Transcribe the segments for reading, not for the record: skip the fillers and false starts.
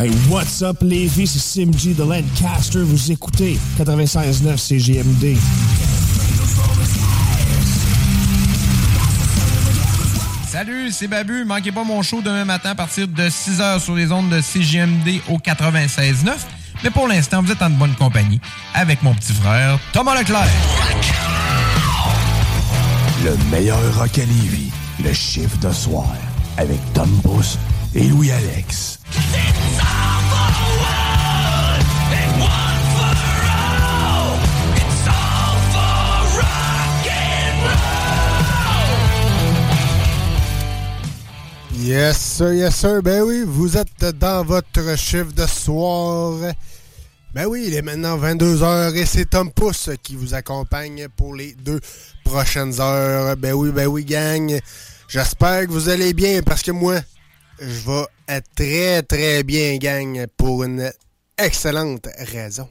Hey, what's up, Lévis? C'est Sim G de Lancaster. Vous écoutez 96.9 CJMD. Salut, c'est Babu. Manquez pas mon show demain matin à partir de 6h sur les ondes de CJMD au 96.9. Mais pour l'instant, vous êtes en bonne compagnie avec mon petit frère Thomas Leclerc. Le meilleur rock à Lévis, le chiffre de soir, avec Tom Pousse et Louis-Alex. Yes sir, ben oui, vous êtes dans votre chiffre de soir. Ben oui, il est maintenant 22h et c'est Tom Pousse qui vous accompagne pour les 2 prochaines heures. Ben oui, gang. J'espère que vous allez bien parce que moi, je vais être très, très bien, gang, pour une excellente raison.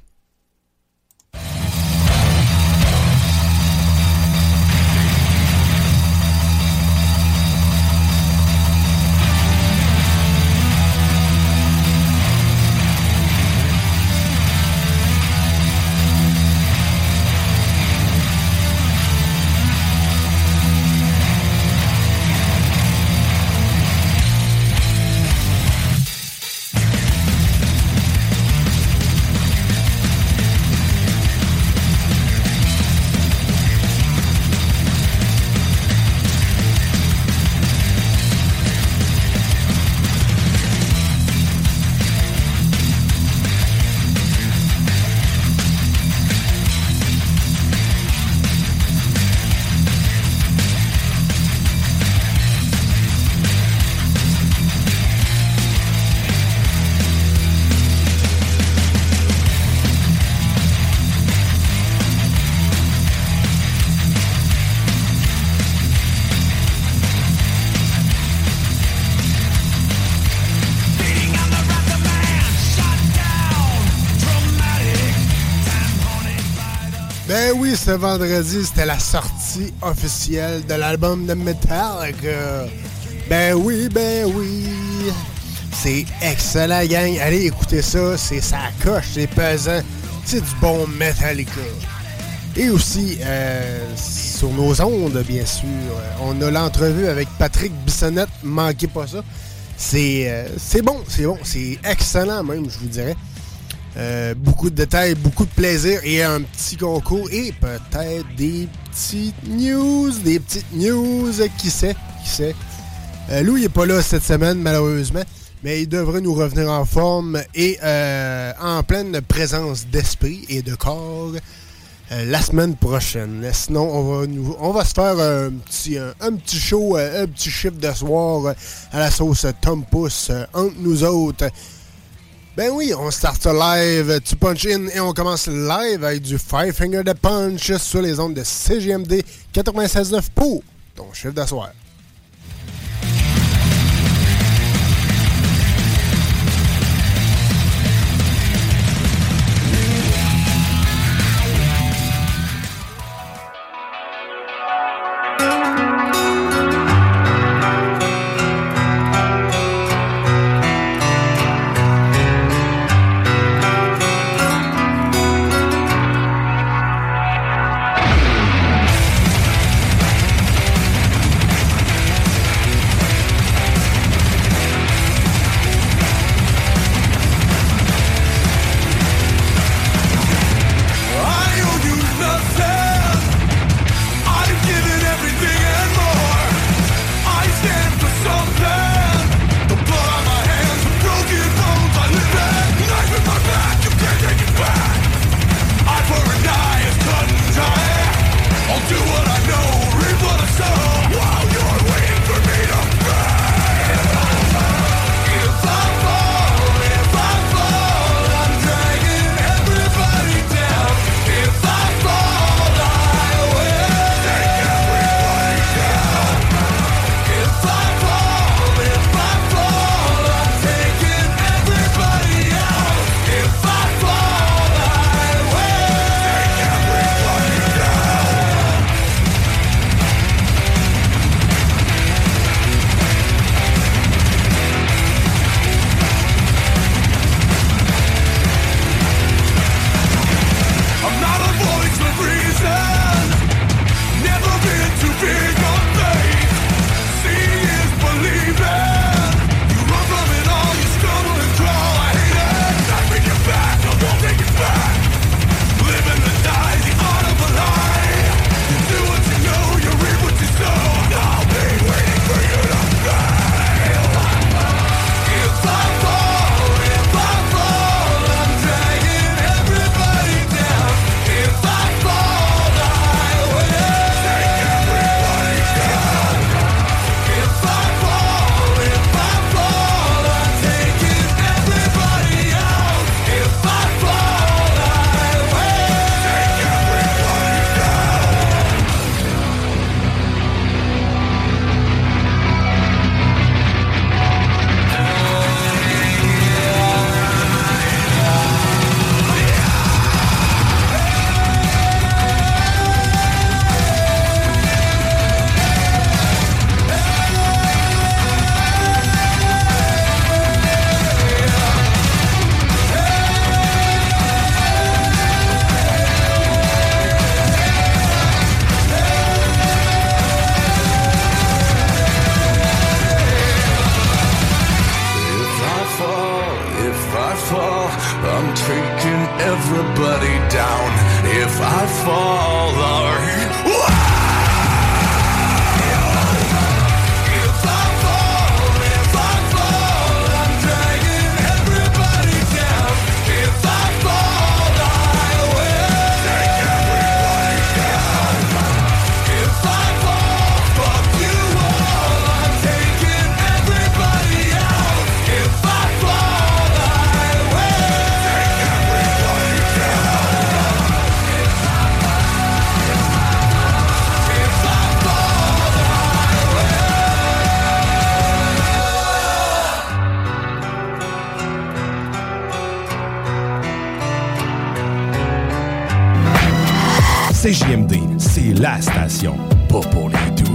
Ben oui, ce vendredi, c'était la sortie officielle de l'album de Metallica. Ben oui. C'est excellent, gang. Allez écouter ça. C'est ça coche, c'est pesant. C'est du bon Metallica. Et aussi, sur nos ondes, bien sûr, on a l'entrevue avec Patrick Bissonnette. Manquez pas ça. C'est bon. C'est excellent même, je vous dirais. Beaucoup de détails, beaucoup de plaisir et un petit concours et peut-être des petites news, qui sait. Lou, il n'est pas là cette semaine, malheureusement, mais il devrait nous revenir en forme et en pleine présence d'esprit et de corps la semaine prochaine. Sinon, on va se faire un petit show, un petit chiffre de soir à la sauce Tom Pousse entre nous autres. Ben oui, on start live, tu punch in et on commence live avec du Five Finger de Punch sur les ondes de CJMD 96.9 pour ton chiffre de soir. everybody down if I fall or CJMD, c'est la station, pas pour les doux.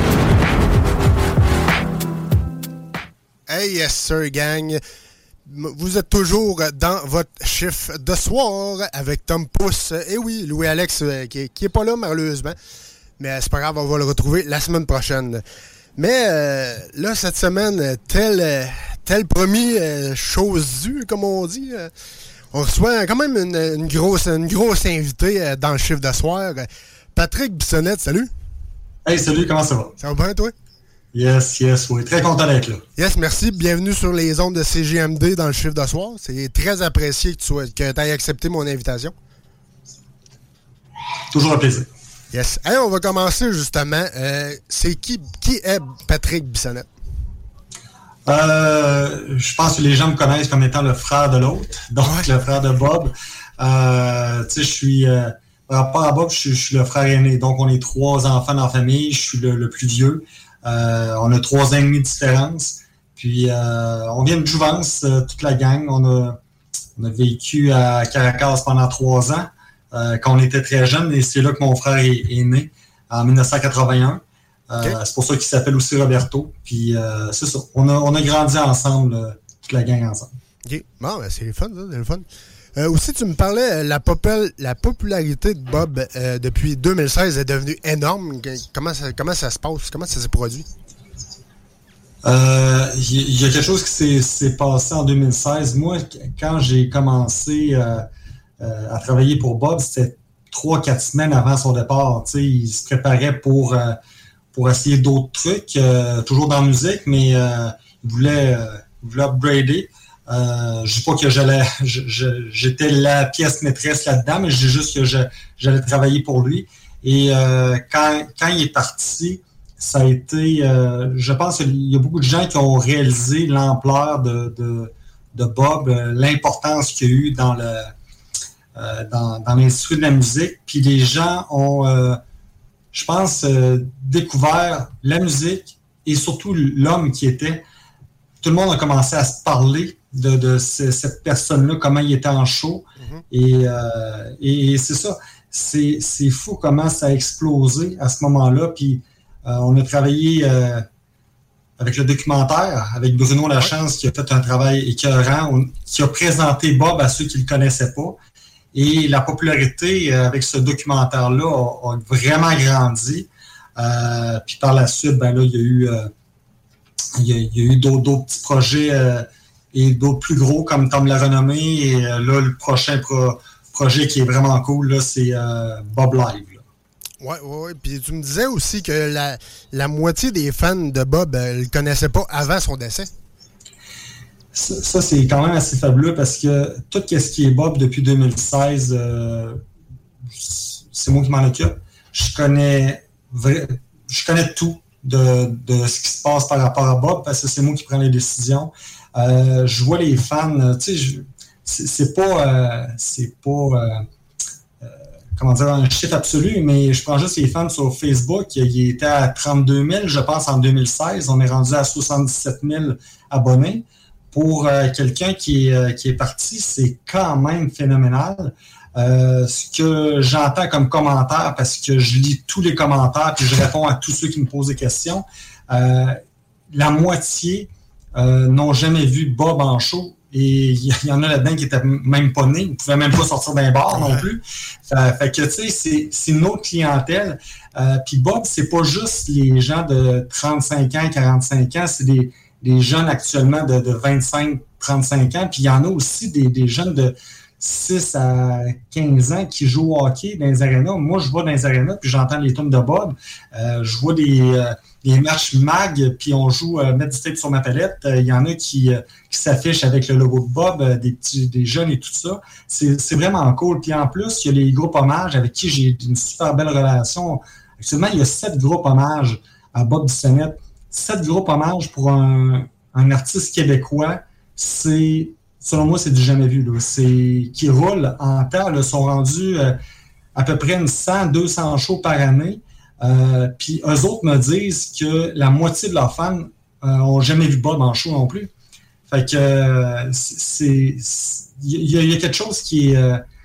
Hey, yes sir, gang. Vous êtes toujours dans votre chiffre de soir avec Tom Pousse. Et oui, Louis-Alex qui est pas là malheureusement. Mais c'est pas grave, on va le retrouver la semaine prochaine. Mais là, cette semaine, tel promis, chose due, comme on dit. On reçoit quand même une grosse invitée dans le chiffre de soir. Patrick Bissonnette, salut. Hey, salut, comment ça va? Ça va bien, toi? Yes, oui. Très content d'être là. Yes, merci. Bienvenue sur les ondes de CJMD dans le chiffre de soir. C'est très apprécié que tu aies accepté mon invitation. Toujours un plaisir. Yes. Hey, on va commencer justement. C'est qui est Patrick Bissonnette? Je pense que les gens me connaissent comme étant le frère de l'autre, donc le frère de Bob. Tu sais, je suis, par rapport à Bob, je suis le frère aîné, donc on est 3 enfants dans la famille, je suis le plus vieux. On a 3 ans et demi de différence, puis on vient de Jouvence, toute la gang. On a vécu à Caracas pendant 3 ans, quand on était très jeunes, et c'est là que mon frère est né, en 1981. Okay. C'est pour ça qu'il s'appelle aussi Roberto. Puis c'est ça. On a grandi ensemble, toute la gang ensemble. OK. Bon, ben, c'est le fun, ça, c'est le fun. Aussi, tu me parlais, la popularité de Bob depuis 2016 est devenue énorme. Comment ça se passe? Comment ça s'est produit? Il y a quelque chose qui s'est passé en 2016. Moi, quand j'ai commencé à travailler pour Bob, c'était 3-4 semaines avant son départ. T'sais, il se préparait pour essayer d'autres trucs, toujours dans la musique, mais il voulait upgrader. Je dis pas que j'étais la pièce maîtresse là-dedans, mais je dis juste que j'allais travailler pour lui. Et quand il est parti, ça a été... je pense qu'il y a beaucoup de gens qui ont réalisé l'ampleur de Bob, l'importance qu'il y a eu dans l'industrie de la musique. Puis les gens ont... je pense, découvert la musique et surtout l'homme qui était. Tout le monde a commencé à se parler de cette personne-là, comment il était en show. Mm-hmm. Et c'est ça. C'est fou comment ça a explosé à ce moment-là. Puis on a travaillé avec le documentaire, avec Bruno Lachance, qui a fait un travail écœurant, qui a présenté Bob à ceux qui ne le connaissaient pas. Et la popularité avec ce documentaire-là a vraiment grandi. Puis par la suite, ben là, il y a eu d'autres petits projets et d'autres plus gros comme Tom l'a renommé. Et là, le prochain projet qui est vraiment cool, là, c'est Bob Live. Oui. Puis tu me disais aussi que la moitié des fans de Bob ne le connaissaient pas avant son décès. Ça, c'est quand même assez fabuleux parce que tout ce qui est Bob depuis 2016, c'est moi qui m'en occupe. Je connais tout de ce qui se passe par rapport à Bob parce que c'est moi qui prends les décisions. Je vois les fans, tu sais, c'est pas comment dire, un chiffre absolu, mais je prends juste les fans sur Facebook. Il était à 32 000, je pense, en 2016. On est rendu à 77 000 abonnés. Pour quelqu'un qui est parti, c'est quand même phénoménal. Ce que j'entends comme commentaire, parce que je lis tous les commentaires puis je réponds à tous ceux qui me posent des questions, la moitié n'ont jamais vu Bob en show. Et il y en a là-dedans qui n'étaient même pas nés. Ils ne pouvaient même pas sortir d'un bar non plus. Fait que, tu sais, c'est une autre clientèle. Puis Bob, c'est pas juste les gens de 35 ans, 45 ans. C'est des jeunes actuellement de 25, 35 ans. Puis il y en a aussi des jeunes de 6 à 15 ans qui jouent au hockey dans les arénas. Moi, je vais dans les arénas, puis j'entends les tunes de Bob. Je vois des matchs mag, puis on joue mettre du tape sur ma palette. Il y en a qui s'affichent avec le logo de Bob, des jeunes et tout ça. C'est vraiment cool. Puis en plus, il y a les groupes hommages avec qui j'ai une super belle relation. Actuellement, il y a 7 groupes hommages à Bob Bissonnette. 7 groupes hommages pour un artiste québécois, selon moi, c'est du jamais vu. Là. Qui roulent en temps, là, sont rendus à peu près 100-200 shows par année. Puis eux autres me disent que la moitié de leurs fans n'ont jamais vu Bob en show non plus. Fait que il y a quelque chose qui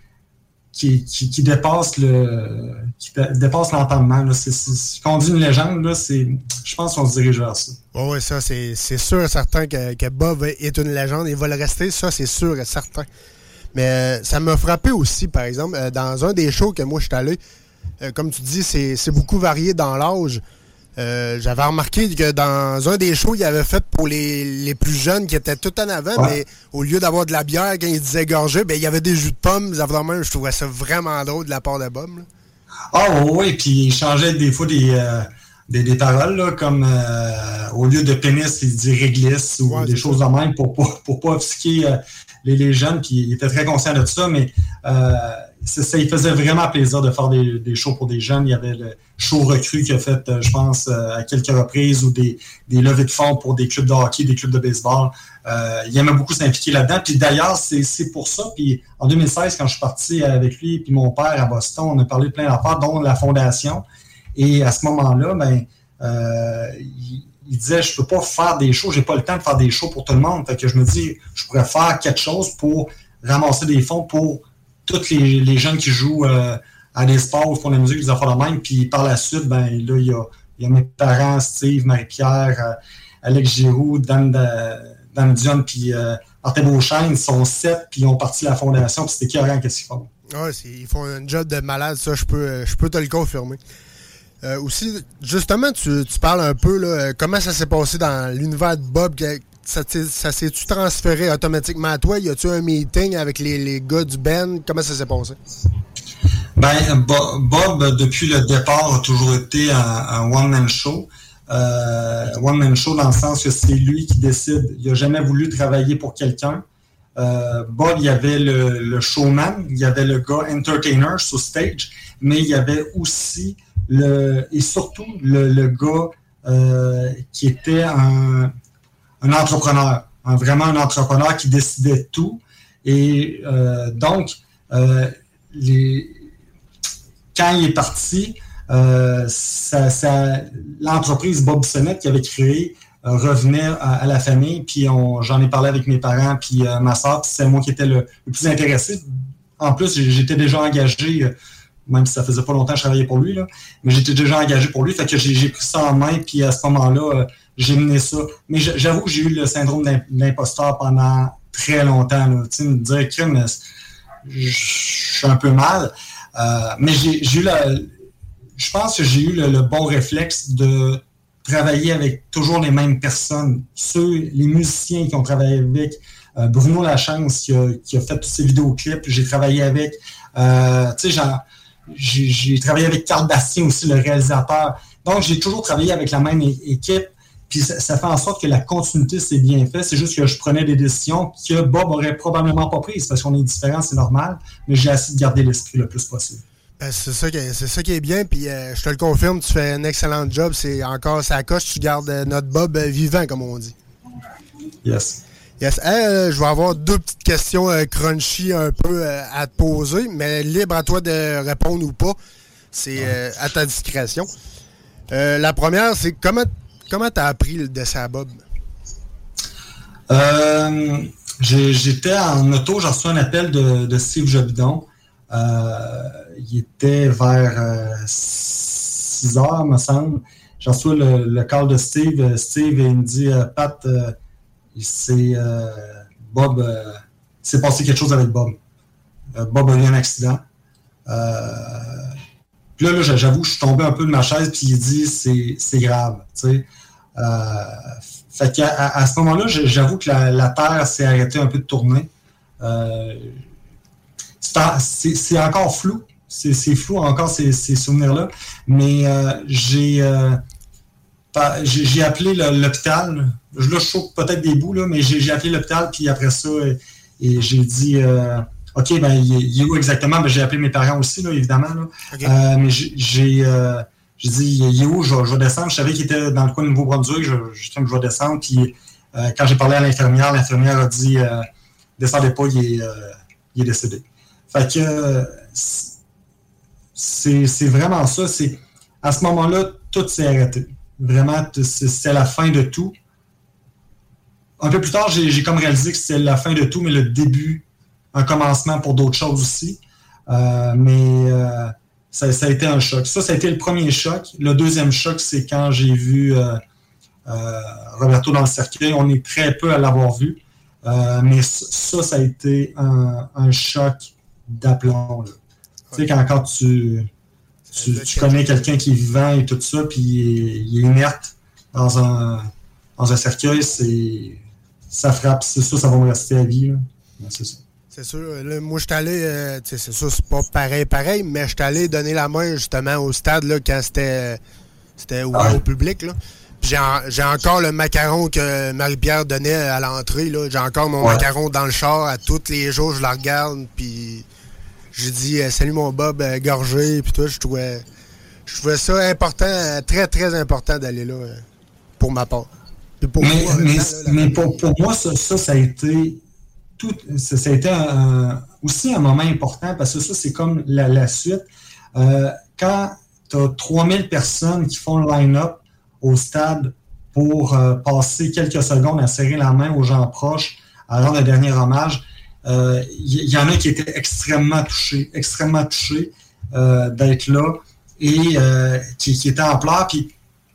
dépasse l'entendement. Là. Quand on dit une légende, là, je pense qu'on se dirige vers ça. Oui, ça, c'est sûr et certain que Bob est une légende. Il va le rester, ça, c'est sûr et certain. Mais ça m'a frappé aussi, par exemple, dans un des shows que moi, je suis allé, comme tu dis, c'est beaucoup varié dans l'âge. J'avais remarqué que dans un des shows, il avait fait pour les plus jeunes qui étaient tout en avant, mais au lieu d'avoir de la bière, quand il disait gorgé, ben, il y avait des jus de pommes. Je trouvais ça vraiment drôle de la part de Bob. Là. Ah oui, puis il changeait des fois des paroles, là, comme au lieu de pénis, il dit réglisse ou des choses de même pour pas offusquer les jeunes, puis il était très conscient de ça, mais ça il faisait vraiment plaisir de faire des shows pour des jeunes. Il y avait le show recru qu'il a fait, je pense, à quelques reprises, ou des levées de fonds pour des clubs de hockey, des clubs de baseball. Il aimait beaucoup s'impliquer là-dedans. Puis d'ailleurs, c'est pour ça. Puis en 2016, quand je suis parti avec lui puis mon père à Boston, on a parlé de plein d'affaires, dont la fondation. Et à ce moment-là, il disait, je peux pas faire des shows, j'ai pas le temps de faire des shows pour tout le monde. Fait que je me dis, je pourrais faire quelque chose pour ramasser des fonds pour tous les jeunes qui jouent à des sports ou font de la musique, des affaires de même. Puis par la suite, là, il y a mes parents, Steve, Marie-Pierre, Alex Giroux, Dan Dion, puis Martin Beauchesne, ils sont 7, puis ils ont parti la fondation, puis c'était écœurant qu'est-ce qu'ils font. Ouais, ils font un job de malade, ça, je peux te le confirmer. Aussi, justement, tu parles un peu, là, comment ça s'est passé dans l'univers de Bob. Ça s'est-tu transféré automatiquement à toi? Y a-tu un meeting avec les gars du band? Comment ça s'est passé? Bob, depuis le départ, a toujours été un one-man show. One-man show dans le sens que c'est lui qui décide. Il n'a jamais voulu travailler pour quelqu'un. Bob, il y avait le showman, il y avait le gars entertainer sur stage, mais il y avait aussi et surtout le gars qui était un entrepreneur, vraiment un entrepreneur qui décidait tout. Et donc, quand il est parti, l'entreprise Bob Bissonnette qu'il avait créée revenait à la famille, puis j'en ai parlé avec mes parents, puis ma soeur, puis c'est moi qui étais le plus intéressé. En plus, j'étais déjà engagé, même si ça faisait pas longtemps que je travaillais pour lui, là, mais j'étais déjà engagé pour lui, fait que j'ai pris ça en main, puis à ce moment-là, j'ai mené ça. Mais j'avoue que j'ai eu le syndrome d'imposteur pendant très longtemps. Là. Tu sais, me dire que je suis un peu mal. Mais j'ai eu je pense que j'ai eu le bon réflexe de travailler avec toujours les mêmes personnes. Les musiciens qui ont travaillé avec Bruno Lachance qui a fait tous ces vidéoclips. J'ai travaillé avec j'ai travaillé avec Carl Bastien aussi, le réalisateur. Donc, j'ai toujours travaillé avec la même équipe. Puis ça fait en sorte que la continuité s'est bien fait. C'est juste que je prenais des décisions que Bob aurait probablement pas prises parce qu'on est différents, c'est normal. Mais j'ai essayé de garder l'esprit le plus possible. C'est ça qui est bien. Puis je te le confirme, tu fais un excellent job. C'est encore ça coche. Tu gardes notre Bob vivant, comme on dit. Yes. Je vais avoir 2 petites questions crunchy un peu à te poser, mais libre à toi de répondre ou pas. C'est à ta discrétion. La première, c'est comment tu as appris le dessin à Bob? J'étais en auto, j'ai reçu un appel de Steve Jobidon. Il était vers 6 heures, me semble. J'ai reçu le call de Steve. Steve, il me dit Pat, Bob, s'est passé quelque chose avec Bob. Bob a eu un accident. Puis là, j'avoue, je suis tombé un peu de ma chaise, puis il dit c'est grave. Tu sais. Fait qu'à ce moment-là, j'avoue que la Terre s'est arrêtée un peu de tourner. c'est encore flou. C'est flou encore ces souvenirs-là. Mais j'ai appelé l'hôpital. Là, je choque peut-être des bouts, là, mais j'ai appelé l'hôpital, puis après ça, et j'ai dit OK, ben il est où exactement? Ben, j'ai appelé mes parents aussi, là, évidemment. Là. Okay. Mais j'ai dit il est où? Je vais descendre. Je savais qu'il était dans le coin de Nouveau-Brunswick. Je vais descendre. Puis quand j'ai parlé à l'infirmière a dit descendez pas, il est décédé. Fait que c'est vraiment ça. À ce moment-là, tout s'est arrêté. Vraiment, c'est la fin de tout. Un peu plus tard, j'ai comme réalisé que c'était la fin de tout, mais le début, un commencement pour d'autres choses aussi. Mais ça a été un choc. Ça a été le premier choc. Le deuxième choc, c'est quand j'ai vu Roberto dans le cercueil. On est très peu à l'avoir vu. Mais ça a été un choc d'aplomb. Tu sais, quand tu connais quelqu'un qui est vivant et tout ça, puis il est inerte dans un cercueil, ça frappe. C'est ça va me rester à vie. C'est ça. C'est sûr. Là, moi, je suis allé, c'est sûr, c'est pas pareil, mais je suis allé donner la main justement au stade là, quand c'était ouvert au public. Là. Puis j'ai encore le macaron que Marie-Pierre donnait à l'entrée. Là. J'ai encore mon macaron dans le char. À tous les jours, je la regarde. Puis j'ai dit salut mon Bob, gorgé. Puis tout, je trouvais ça important, très, très important d'aller là, pour ma part. Pour moi, ça a été tout. Ça a été aussi un moment important parce que ça, c'est comme la suite. Quand tu as 3000 personnes qui font le line-up au stade pour passer quelques secondes à serrer la main aux gens proches, à rendre un dernier hommage, il y en a qui étaient extrêmement touchés d'être là et qui étaient en pleurs. Puis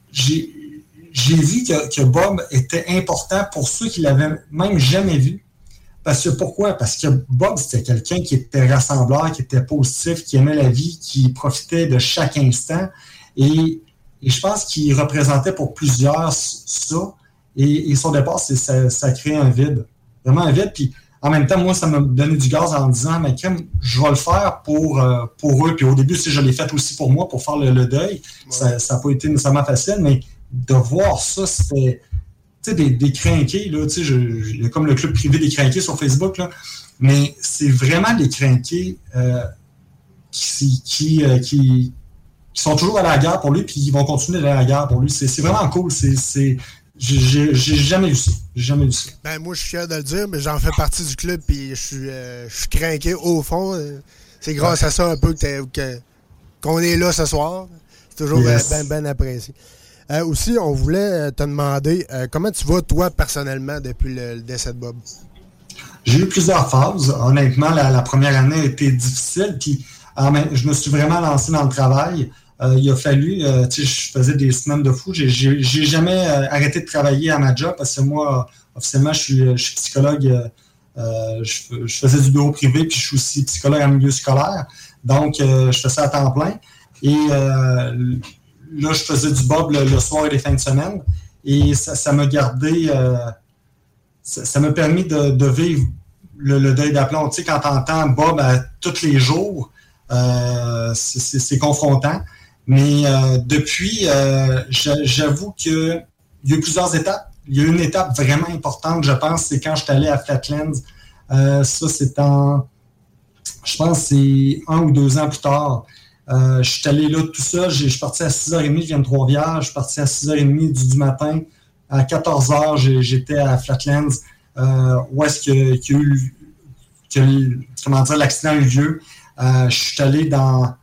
j'ai vu que Bob était important pour ceux qui l'avaient même jamais vu. Parce que pourquoi? Parce que Bob, c'était quelqu'un qui était rassembleur, qui était positif, qui aimait la vie, qui profitait de chaque instant. Et je pense qu'il représentait pour plusieurs ça. Et son départ, ça crée un vide. Vraiment un vide. Puis en même temps, moi, ça m'a donné du gaz en me disant, mais crème, je vais le faire pour eux. Puis au début, je l'ai fait aussi pour moi, pour faire le deuil. Ouais. Ça n'a pas été nécessairement facile, mais de voir ça, c'était des crinqués. Là, il y a comme le club privé des crinqués sur Facebook. Là, mais c'est vraiment des crinqués qui sont toujours à la guerre pour lui, puis ils vont continuer d'aller à la guerre pour lui. C'est vraiment cool. J'ai jamais vu ça. Ben, moi, je suis fier de le dire, mais j'en fais partie du club, puis je suis crinqué au fond. C'est grâce à ça un peu qu'on est là ce soir. C'est toujours bien apprécié. Aussi, on voulait te demander comment tu vas, toi, personnellement, depuis le décès de Bob? J'ai eu plusieurs phases. Honnêtement, la première année a été difficile, puis je me suis vraiment lancé dans le travail. Il a fallu, je faisais des semaines de fou. J'ai jamais arrêté de travailler à ma job parce que moi, officiellement, je suis psychologue. Je faisais du bureau privé, puis je suis aussi psychologue en milieu scolaire. Donc, je fais ça à temps plein. Et là, je faisais du Bob le soir et les fins de semaine. Et ça m'a gardé... ça m'a permis de vivre le deuil d'aplomb. Tu sais, quand tu entends Bob tous les jours, c'est confrontant. Mais depuis, j'avoue qu'il y a eu plusieurs étapes. Il y a eu une étape vraiment importante, je pense, c'est quand je suis allé à Flatlands. Ça, c'est je pense que c'est 1 ou 2 ans plus tard. Je suis allé là tout seul. Je suis parti à 6h30, je viens de Trois-Rivières. Je suis parti à 6h30 du matin. À 14h, j'étais à Flatlands, où est-ce qu'il y a eu l'accident a eu lieu. Je suis allé là,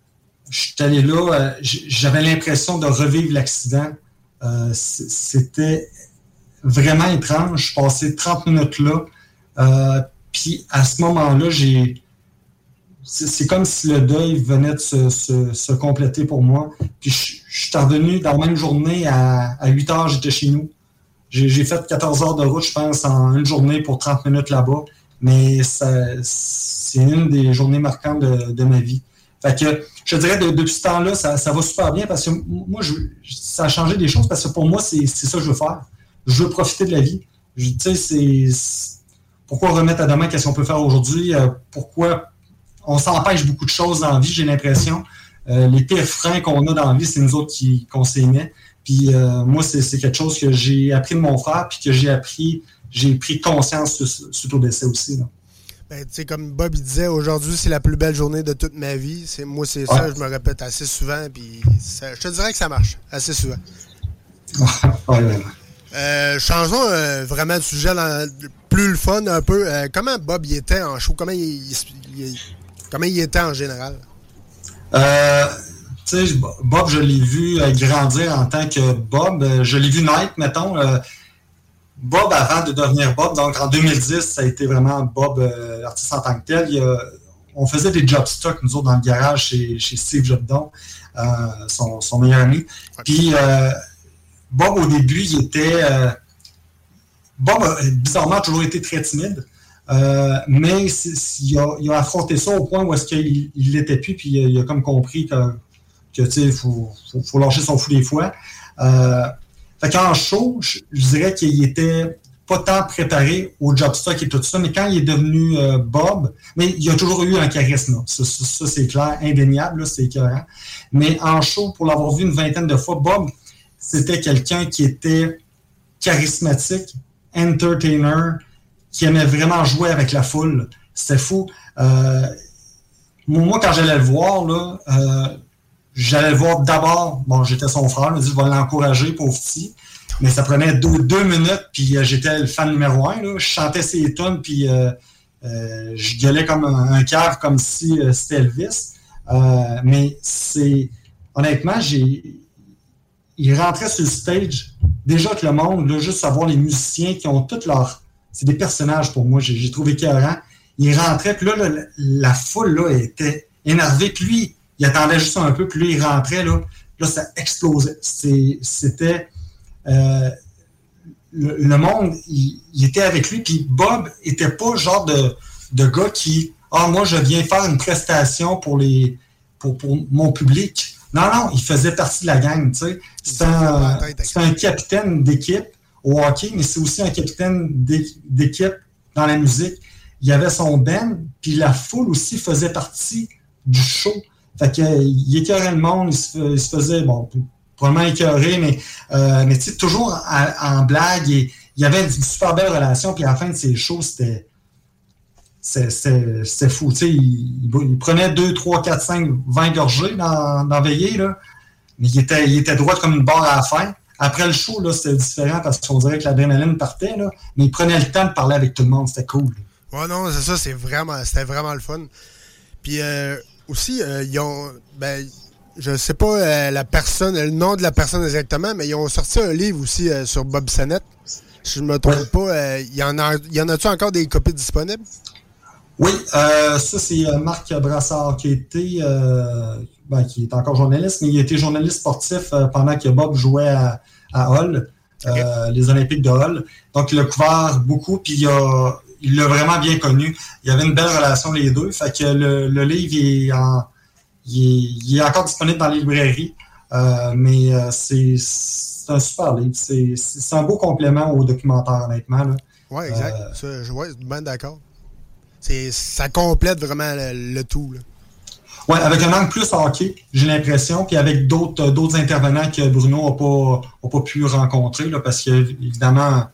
j'avais l'impression de revivre l'accident. C'était vraiment étrange. Je passais 30 minutes là. Puis à ce moment-là, c'est comme si le deuil venait de se compléter pour moi. Puis je suis revenu dans la même journée à 8 heures, j'étais chez nous. J'ai fait 14 heures de route, je pense, en une journée pour 30 minutes là-bas. Mais c'est une des journées marquantes de ma vie. Fait que je dirais depuis ce temps-là, ça va super bien parce que moi, ça a changé des choses parce que pour moi, c'est ça que je veux faire. Je veux profiter de la vie. Tu sais, pourquoi remettre à demain qu'est-ce qu'on peut faire aujourd'hui? Pourquoi on s'empêche beaucoup de choses dans la vie, j'ai l'impression. Les pires freins qu'on a dans la vie, c'est nous autres qu'on s'aimait. Puis moi, c'est quelque chose que j'ai appris de mon frère, puis que j'ai pris conscience suite au décès aussi. Là. Ben, tu sais, comme Bob il disait, aujourd'hui, c'est la plus belle journée de toute ma vie. Moi, c'est ça, je me répète assez souvent, puis je te dirais que ça marche assez souvent. Changeons vraiment de sujet, plus le fun un peu. Comment Bob il était en show? Comment il était en général? Tu sais, Bob, je l'ai vu grandir en tant que Bob. Je l'ai vu naître, mettons. Bob, avant de devenir Bob, donc en 2010, ça a été vraiment Bob, artiste en tant que tel. On faisait des job stocks, nous autres, dans le garage chez Steve Jobdon, son meilleur ami. Puis, Bob, au début, il était... Bob a bizarrement toujours été très timide, mais il a affronté ça au point où est-ce qu'il l'était plus, puis il a comme compris que tu sais, il faut lâcher son fou des fois. Fait qu'en show, je dirais qu'il était pas tant préparé au job stock et tout ça, mais quand il est devenu Bob, mais il a toujours eu un charisme. Ça c'est clair, indéniable, là, c'est écœurant. Mais en show, pour l'avoir vu une vingtaine de fois, Bob, c'était quelqu'un qui était charismatique, entertainer, qui aimait vraiment jouer avec la foule. C'était fou. Moi, quand j'allais le voir, là, j'allais le voir d'abord. Bon, j'étais son frère, je me dis, je vais l'encourager, pauvre petit. Mais ça prenait deux minutes, puis j'étais le fan numéro 1. Là. Je chantais ses tunes, puis je gueulais comme un cave, comme si c'était Elvis. Mais c'est... Honnêtement, il rentrait sur le stage. Déjà que le monde, là, juste savoir les musiciens qui ont toutes leurs... C'est des personnages pour moi, j'ai trouvé écœurant. Il rentrait, puis là, la foule là, était énervée. Puis lui, il attendait juste un peu, puis lui, il rentrait, là ça explosait. C'était... le monde, il était avec lui, puis Bob était pas le genre de gars qui... moi, je viens faire une prestation pour mon public. Non, il faisait partie de la gang, tu sais. C'est un capitaine d'équipe au hockey, mais c'est aussi un capitaine d'équipe dans la musique. Il y avait son band, puis la foule aussi faisait partie du show. Fait qu'il écœurait le monde, il se faisait, bon, probablement écœuré, mais tu sais, toujours en blague, et il y avait une super belle relation, puis à la fin de ses shows, c'était fou. Tu sais, il prenait 2, 3, 4, 5, 20 gorgées dans veillée, là, mais il était droit comme une barre à la fin. Après le show, là, c'était différent parce qu'on dirait que l'adrénaline partait, là, mais il prenait le temps de parler avec tout le monde, c'était cool. Ouais, non, c'est ça, c'était vraiment le fun. Puis aussi, ils ont, je sais pas le nom de la personne exactement, mais ils ont sorti un livre aussi sur Bob Sennett. Si je me trompe pas, y en a-tu encore des copies disponibles? Oui, ça c'est Marc Brassard qui est encore journaliste, mais il a été journaliste sportif pendant que Bob jouait à Hull, les Olympiques de Hull. Donc il a couvert beaucoup, puis il l'a vraiment bien connu. Il y avait une belle relation les deux, fait que le livre il est encore disponible dans les librairies, mais c'est un super livre. C'est un beau complément au documentaire, honnêtement. Oui, exact. Je suis bien d'accord. Ça complète vraiment le tout. Oui, avec un angle plus hockey, j'ai l'impression, puis avec d'autres intervenants que Bruno n'a pas pu rencontrer, là, parce que évidemment,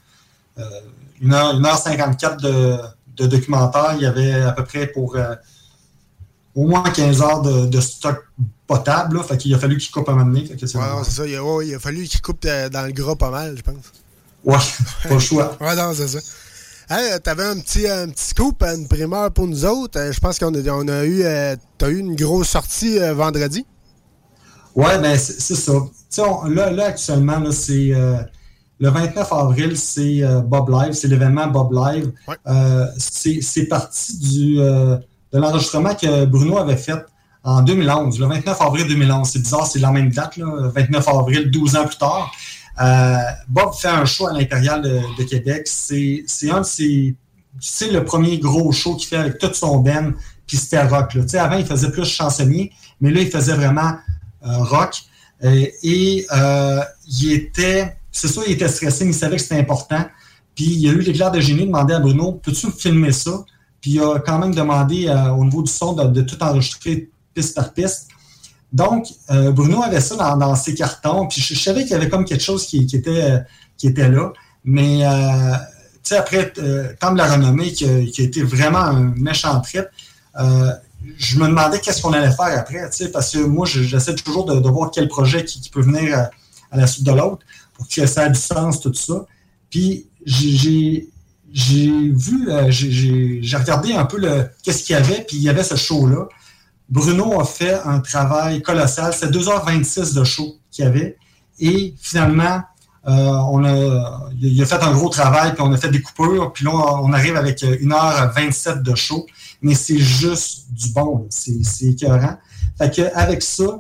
1h54 de documentaire, il y avait à peu près pour au moins 15 heures de stock potable, là, fait qu'il a fallu qu'il coupe un moment donné. C'est ça, il a fallu qu'il coupe dans le gras pas mal, je pense. Ouais, pas le choix. Ouais, non, c'est ça. Hey, t'avais un petit scoop, une primeur pour nous autres. Je pense t'as eu une grosse sortie vendredi. Ouais, ben c'est ça. Là, actuellement, là, c'est le 29 avril, c'est Bob Live, c'est l'événement Bob Live. Ouais. C'est parti de l'enregistrement que Bruno avait fait en 2011, le 29 avril 2011. C'est bizarre, c'est la même date, là, 29 avril, 12 ans plus tard. Bob fait un show à l'Impérial de Québec. C'est le premier gros show qu'il fait avec tout son band, puis c'était rock. Là. Avant, il faisait plus chansonnier, mais là, il faisait vraiment rock. Il était stressé, mais il savait que c'était important. Puis il a eu l'éclair de génie de demander à Bruno, peux-tu me filmer ça? puis il a quand même demandé au niveau du son de tout enregistrer piste par piste. Donc, Bruno avait ça dans ses cartons, puis je savais qu'il y avait comme quelque chose qui était là, mais tu sais, après, Tom l'a renommé, qui a été vraiment un méchant trip, je me demandais qu'est-ce qu'on allait faire après, tu sais, parce que moi, j'essaie toujours de voir quel projet qui peut venir à la suite de l'autre, pour que ça ait du sens, tout ça. Puis, j'ai regardé un peu qu'est-ce qu'il y avait, puis il y avait ce show-là. Bruno a fait un travail colossal. C'était 2h26 de show qu'il y avait. Et finalement, il a fait un gros travail, puis on a fait des coupures. Puis là, on arrive avec 1h27 de show. Mais c'est juste du bon. C'est écœurant. Fait qu'avec ça,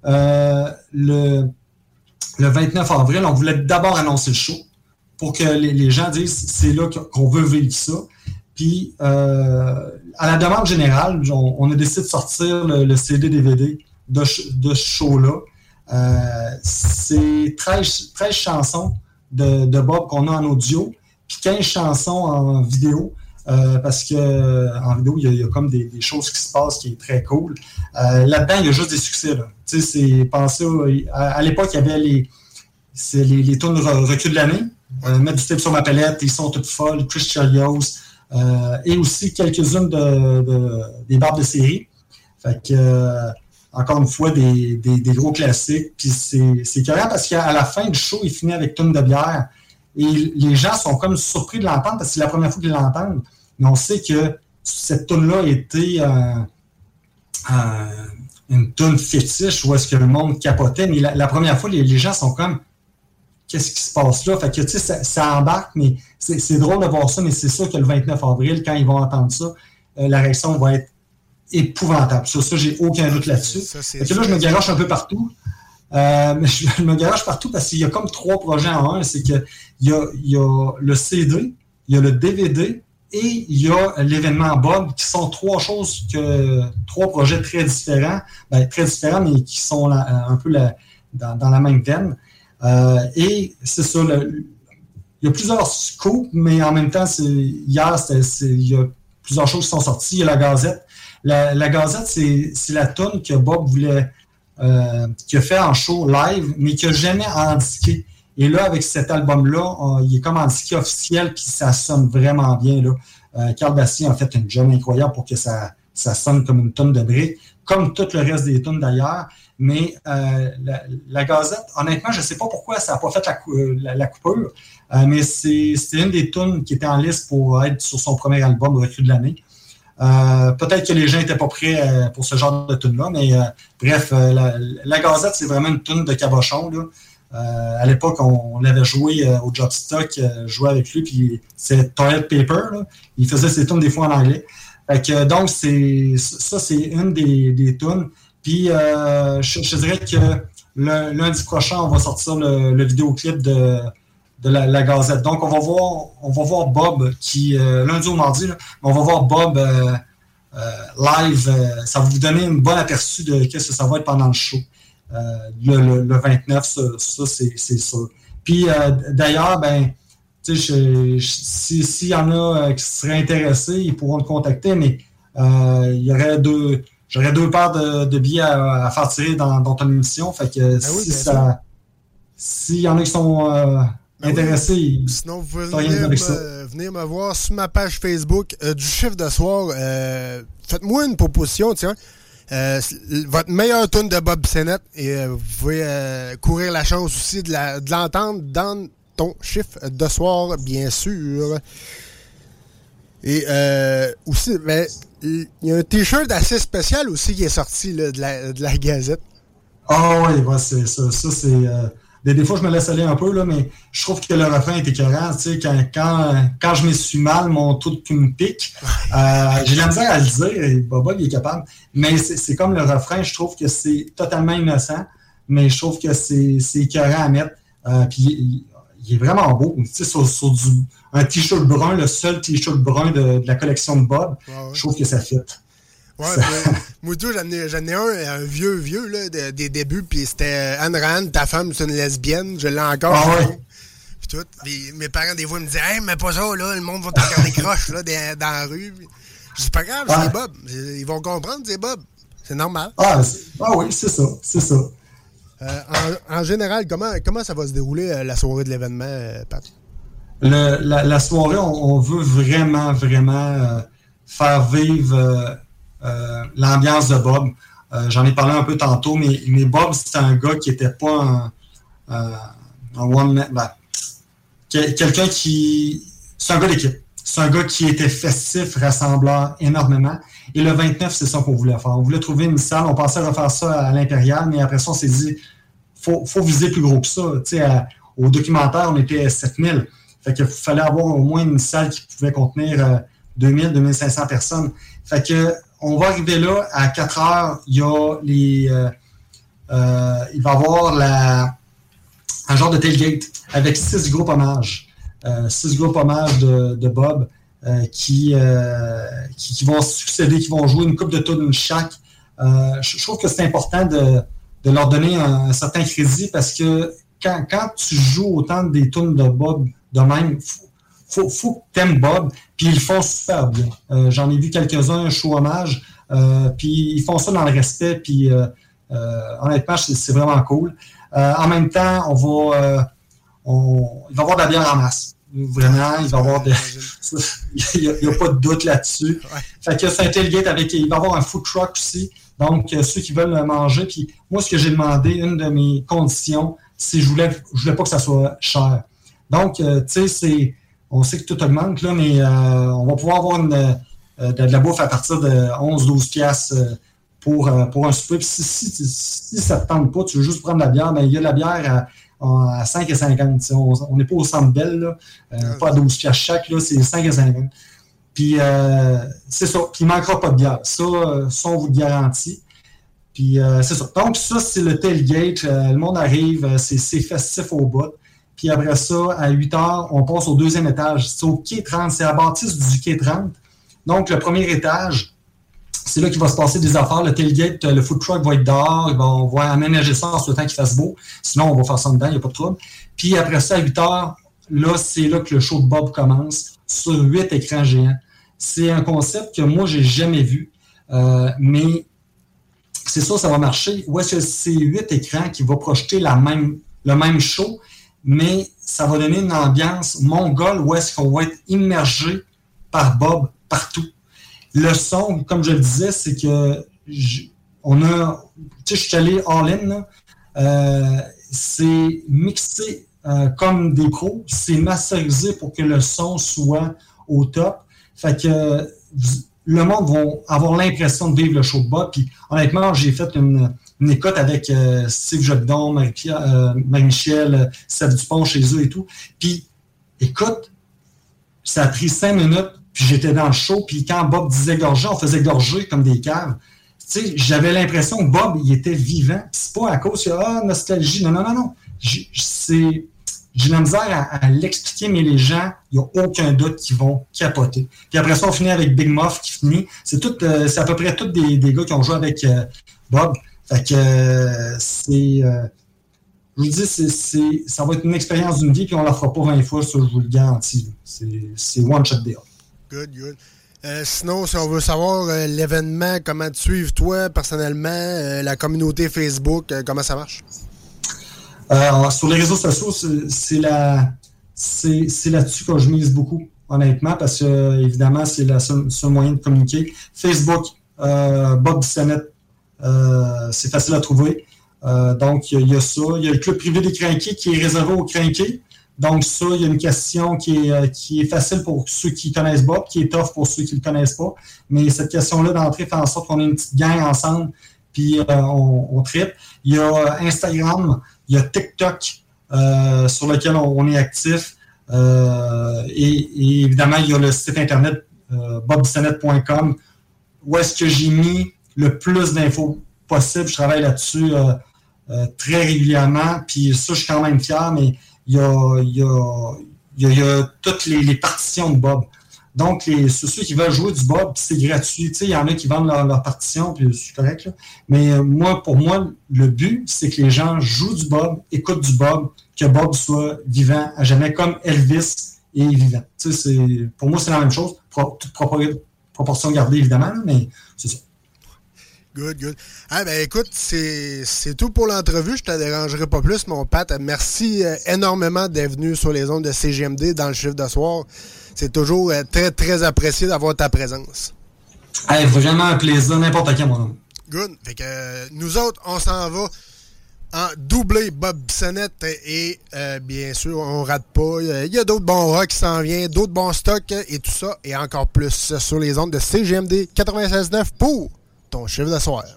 le 29 avril, on voulait d'abord annoncer le show pour que les gens disent c'est là qu'on veut vivre ça. Puis, à la demande générale, on a décidé de sortir le CD-DVD de ce show-là. C'est 13 chansons de Bob qu'on a en audio, puis 15 chansons en vidéo, parce que en vidéo, il y a comme des choses qui se passent qui est très cool. Là-dedans, il y a juste des succès. Tu sais, c'est pensé à l'époque, il y avait les tunes recul de l'année. Mettre du tape sur ma palette, ils sont toutes folles, Chris Chelios, et aussi quelques-unes des barbes de série. Fait que, encore une fois, des gros classiques. Puis c'est carrément parce qu'à la fin du show, il finit avec Tune de bière. Et les gens sont comme surpris de l'entendre parce que c'est la première fois qu'ils l'entendent. Mais on sait que cette tune-là était une tune fétiche où est-ce que le monde capotait. Mais la première fois, les gens sont comme qu'est-ce qui se passe là? Fait que, tu sais, ça embarque, mais c'est drôle de voir ça, mais c'est sûr que le 29 avril, quand ils vont entendre ça, la réaction va être épouvantable. Sur ça, j'ai aucun doute là-dessus. Fait que là, je me garoche un peu partout. Mais je me garoche partout parce qu'il y a comme 3 projets en un. C'est qu'il y a le CD, il y a le DVD et il y a l'événement Bob, qui sont 3 projets très différents. Ben, très différents, mais qui sont un peu dans la même veine. Et c'est ça, il y a plusieurs scoops, mais en même temps, il y a plusieurs choses qui sont sorties. Il y a la Gazette. La Gazette, c'est la toune que Bob voulait, qui a fait en show live, mais qui n'a jamais indiqué. Et là, avec cet album-là, il est comme indiqué officiel, puis ça sonne vraiment bien. Carl Bastien a fait une job incroyable pour que ça sonne comme une toune de briques, comme tout le reste des tounes d'ailleurs. Mais la Gazette, honnêtement, je ne sais pas pourquoi ça n'a pas fait la coupure, mais c'était une des tunes qui était en liste pour être sur son premier album, Recul de l'année. Peut-être que les gens n'étaient pas prêts pour ce genre de tune-là, mais bref, la Gazette, c'est vraiment une tune de cabochon. Là. À l'époque, on l'avait joué au Jobstock, joué avec lui, puis c'est Toilet Paper. Là. Il faisait ses tunes des fois en anglais. Fait que, donc, c'est une des tunes. Puis, je dirais que le lundi prochain, on va sortir le vidéoclip de la Gazette. Donc, on va voir Bob qui, lundi ou mardi, là, on va voir Bob live. Ça va vous donner un bon aperçu de qu'est-ce que ça va être pendant le show. Le 29, ça c'est sûr. Puis, d'ailleurs, ben, tu sais, s'il y en a qui seraient intéressés, ils pourront me contacter, mais il y aurait j'aurais 2 paires de billets à faire tirer dans ton émission. Fait que s'il y en a qui sont intéressés, oui. Sinon, vous pouvez venir me voir sur ma page Facebook du chiffre de soir. Faites-moi une proposition, tiens. Votre meilleure tune de Bob Sennett, et vous pouvez courir la chance aussi de l'entendre dans ton chiffre de soir, bien sûr. Et aussi, ben, il y a un t-shirt assez spécial aussi qui est sorti là, de la Gazette. Ah oui, c'est ça. Ça, c'est. Des fois, je me laisse aller un peu, là, mais je trouve que le refrain est écœurant. Tu sais, quand je me suis mal, mon tout qui me pique, j'ai la misère à le dire, et Bob, il est capable. Mais c'est comme le refrain, je trouve que c'est totalement innocent, mais je trouve que c'est écœurant à mettre. Puis il est vraiment beau. Tu sais, sur un t-shirt brun, le seul t-shirt brun de la collection de Bob, ouais. Je trouve que ça fit. Ouais, moi tout, j'en ai un vieux là, des débuts, puis c'était Anne Rand, ta femme, c'est une lesbienne, je l'ai encore. Ah ouais. Puis tout. Puis mes parents, des fois, me disaient, hey, mais pas ça, là, le monde va te regarder croche là, dans la rue. Puis C'est pas grave, c'est Bob. Ils vont comprendre, c'est Bob. C'est normal. Oui, c'est ça. En général, comment ça va se dérouler la soirée de l'événement, Pat? La soirée, on veut vraiment, vraiment faire vivre l'ambiance de Bob. J'en ai parlé un peu tantôt, mais Bob, c'était un gars qui n'était pas un one-man. Quelqu'un qui... C'est un gars d'équipe. C'est un gars qui était festif, rassembleur énormément. Et le 29, c'est ça qu'on voulait faire. On voulait trouver une salle. On pensait refaire ça à l'Impérial, mais après ça, on s'est dit, faut viser plus gros que ça. Au documentaire, on était 7000. Fait qu'il fallait avoir au moins une salle qui pouvait contenir 2000, 2500 personnes. Fait que on va arriver là, à 4 heures, il y a il va y avoir un genre de tailgate avec 6 groupes hommages. 6 groupes hommages de Bob qui vont succéder, qui vont jouer une couple de tunes chaque. Je trouve que c'est important de leur donner un certain crédit parce que quand tu joues autant des tunes de Bob de même, faut que t'aimes Bob, puis ils le font super bien. J'en ai vu quelques-uns, un show hommage, puis ils font ça dans le respect, puis honnêtement, c'est vraiment cool. En même temps, il va y avoir de la bière en masse. Vraiment, il va y avoir il n'y a pas de doute là-dessus. Ouais. Fait que c'est un tailgate il va y avoir un food truck aussi. Donc, ceux qui veulent manger, puis moi, ce que j'ai demandé, une de mes conditions, c'est je voulais pas que ça soit cher. Donc, tu sais, on sait que tout augmente, là, mais on va pouvoir avoir de la bouffe à partir de 11-12 piastres pour un souper. Puis si ça ne te tente pas, tu veux juste prendre de la bière, bien, il y a de la bière à 5,50. On n'est pas au Centre Bell, là, pas à 12 piastres chaque, là, c'est 5,50. Puis, c'est ça. Puis, il ne manquera pas de bière. Ça, on vous le garantit. Puis, c'est ça. Donc, ça, c'est le tailgate. Le monde arrive, c'est festif au bout. Puis après ça, à 8 heures, on passe au deuxième étage. C'est au quai 30, c'est à la bâtisse du quai 30. Donc, le premier étage, c'est là qu'il va se passer des affaires. Le tailgate, le food truck va être dehors. On va aménager ça en ce temps qu'il fasse beau. Sinon, on va faire ça dedans, il n'y a pas de trouble. Puis après ça, à 8 heures, là, c'est là que le show de Bob commence sur 8 écrans géants. C'est un concept que moi, j'ai jamais vu. Mais c'est sûr, ça va marcher. Où est-ce que c'est 8 écrans qui vont projeter le même show, mais ça va donner une ambiance mongole où est-ce qu'on va être immergé par Bob partout. Le son, comme je le disais, c'est que je suis allé all-in, c'est mixé comme des pros, c'est masterisé pour que le son soit au top. Fait que le monde va avoir l'impression de vivre le show de Bob. Puis honnêtement, j'ai fait une écoute avec Steve Jobdon, Marie-Michel, Seb Dupont chez eux et tout. Puis, écoute, ça a pris 5 minutes, puis j'étais dans le show, puis quand Bob disait gorger, on faisait gorger comme des caves. Tu sais, j'avais l'impression que Bob, il était vivant. Puis c'est pas à cause que, nostalgie. Non. J'ai la misère à l'expliquer, mais les gens, il n'y a aucun doute qu'ils vont capoter. Puis après ça, on finit avec Big Muff qui finit. C'est à peu près tous des gars qui ont joué avec Bob. Fait que je vous dis, ça va être une expérience d'une vie, puis on ne la fera pas 20 fois, ça, je vous le garantis. C'est one shot deal. Good. Sinon, si on veut savoir l'événement, comment te suivre toi, personnellement, la communauté Facebook, comment ça marche? Sur les réseaux sociaux, c'est là-dessus que je mise beaucoup, honnêtement, parce que, évidemment, c'est le seul moyen de communiquer. Facebook, Bob Bissonnette, c'est facile à trouver. Donc, il y a ça. Il y a le club privé des crinqués qui est réservé aux crinqués. Donc, ça, il y a une question qui est facile pour ceux qui connaissent Bob, qui est tough pour ceux qui ne le connaissent pas. Mais cette question-là d'entrée fait en sorte qu'on ait une petite gang ensemble, puis on tripe. Il y a Instagram, il y a TikTok sur lequel on est actif. Et évidemment, il y a le site internet bobbissonnette.com où est-ce que j'ai mis le plus d'infos possible. Je travaille là-dessus très régulièrement. Puis ça, je suis quand même fier, mais il y a toutes les partitions de Bob. Donc, ceux qui veulent jouer du Bob, c'est gratuit. Il y en a qui vendent leur partition, puis c'est correct. Là. Mais pour moi, le but, c'est que les gens jouent du Bob, écoutent du Bob, que Bob soit vivant à jamais, comme Elvis est vivant. Pour moi, c'est la même chose. proportion gardée, évidemment, mais c'est ça. Good. Ah ben écoute, c'est tout pour l'entrevue. Je te dérangerai pas plus, mon Pat. Merci énormément d'être venu sur les ondes de CJMD dans le chiffre de soir. C'est toujours très, très apprécié d'avoir ta présence. Hey, vraiment un plaisir, n'importe quand, mon homme. Good. Fait que nous autres, on s'en va en doublé Bob Bissonnette et bien sûr, on rate pas. Il y a d'autres bons rock qui s'en viennent, d'autres bons stocks et tout ça, et encore plus sur les ondes de CGMD 96.9 pour ton chiffre de soir.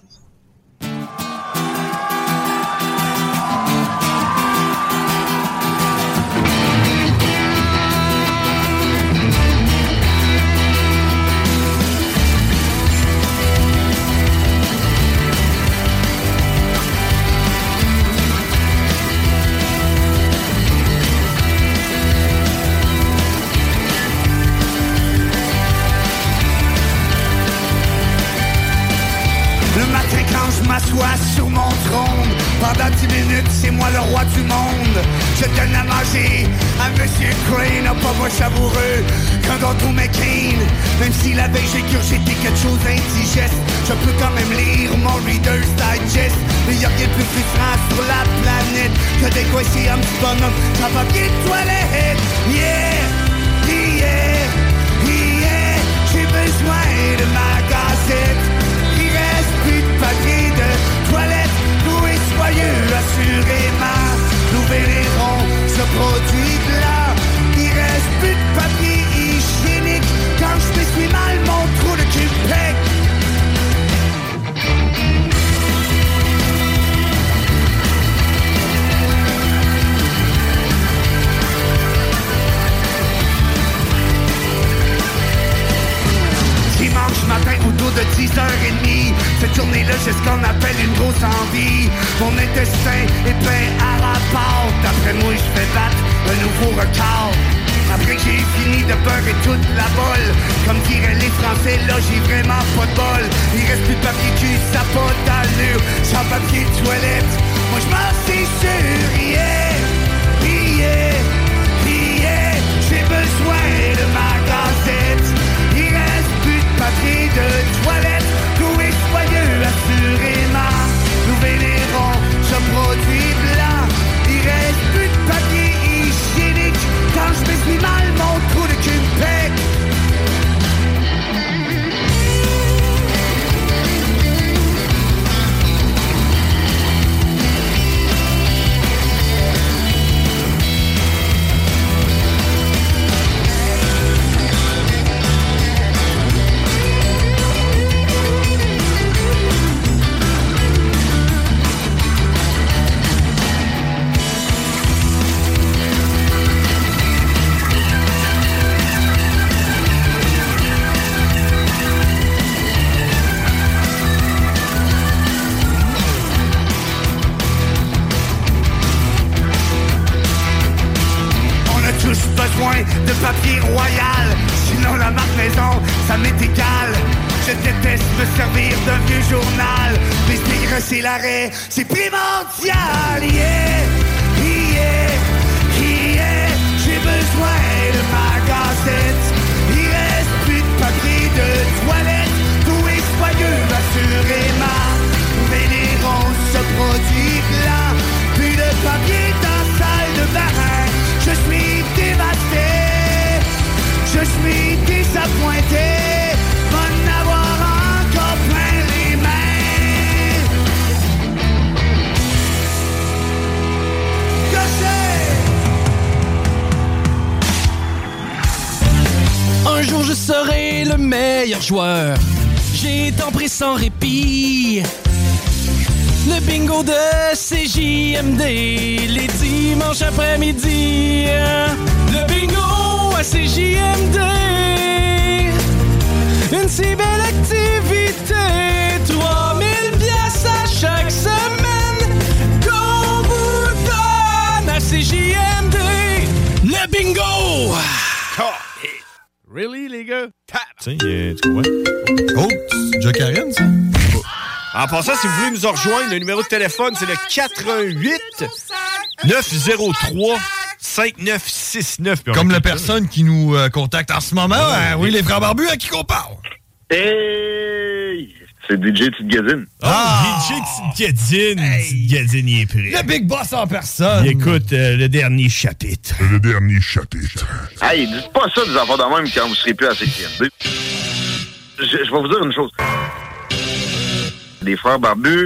Je m'assois sur mon trône. Pendant 10 minutes, c'est moi le roi du monde. Je donne à manger à Monsieur Crane, pas moins savoureux qu'un gâteau McCain. Même si la veille j'ai gurgité quelque chose d'indigeste, je peux quand même lire mon Reader's Digest. Mais y'a rien de plus frustrant sur la planète que d'écoisser un petit bonhomme sans papier de toilette. Yeah, j'ai besoin de ma gazette. Papier de toilette, doux et soyeux, assurément. Nous verrons ce produit-là. Il reste plus de papier hygiénique quand je m'essuie mal mon trou de cul-pec. Dimanche matin autour de 10h30, cette journée-là j'ai ce qu'on appelle une grosse envie. Mon intestin est plein à la pâte. D'après moi je fais battre un nouveau record. Après que j'ai fini de beurrer toute la bolle, comme diraient les Français, là j'ai vraiment pas de bol. Il reste plus de papier cul, ça pas d'allure. Sans papier de toilette, moi je m'en suis sûr. J'ai besoin de ma gazette. Il reste plus de papier de toilette, doux et soyeux, assurément. Nous vénérons ce produit blanc. Il reste plus de papier hygiénique quand je m'essuie mal mon trou de cul-pec. De papier royal, sinon la marque maison, ça m'est égal. Je déteste me servir d'un vieux journal, mais c'est l'arrêt, c'est primordial. J'ai besoin de ma gazette. Il reste plus de papier de toilette, doux et soyeux, assurément. Nous vénérons ce produit blanc, plus de papier dans salle de bain. Je suis dévasté, je suis désappointé, m'en avoir encore plein les mains. Un jour je serai le meilleur joueur, j'ai tant pris sans répit. Le bingo de CJMD, les dimanches après-midi. Le bingo à CJMD, une si belle activité. 3000 piastres à chaque semaine qu'on vous donne à CJMD. Le bingo! Oh, really, les gars? Tiens, tu comprends? Oh, c'est Joe Karen, ça? En passant, si vous voulez nous rejoindre, le numéro de téléphone, c'est le 88 903 5969. Comme la personne qui nous contacte en ce moment. Oui, les frères barbus à qui qu'on parle. Hey! C'est DJ Petite Gadine. DJ Petite Gadine. Petite Gadine, il est prêt. Le Big Boss en personne. Il écoute le dernier chapitre. Le dernier chapitre. Hey, dites pas ça des enfants de même quand vous serez plus à CJMD. Je vais vous dire une chose. Les frères barbus,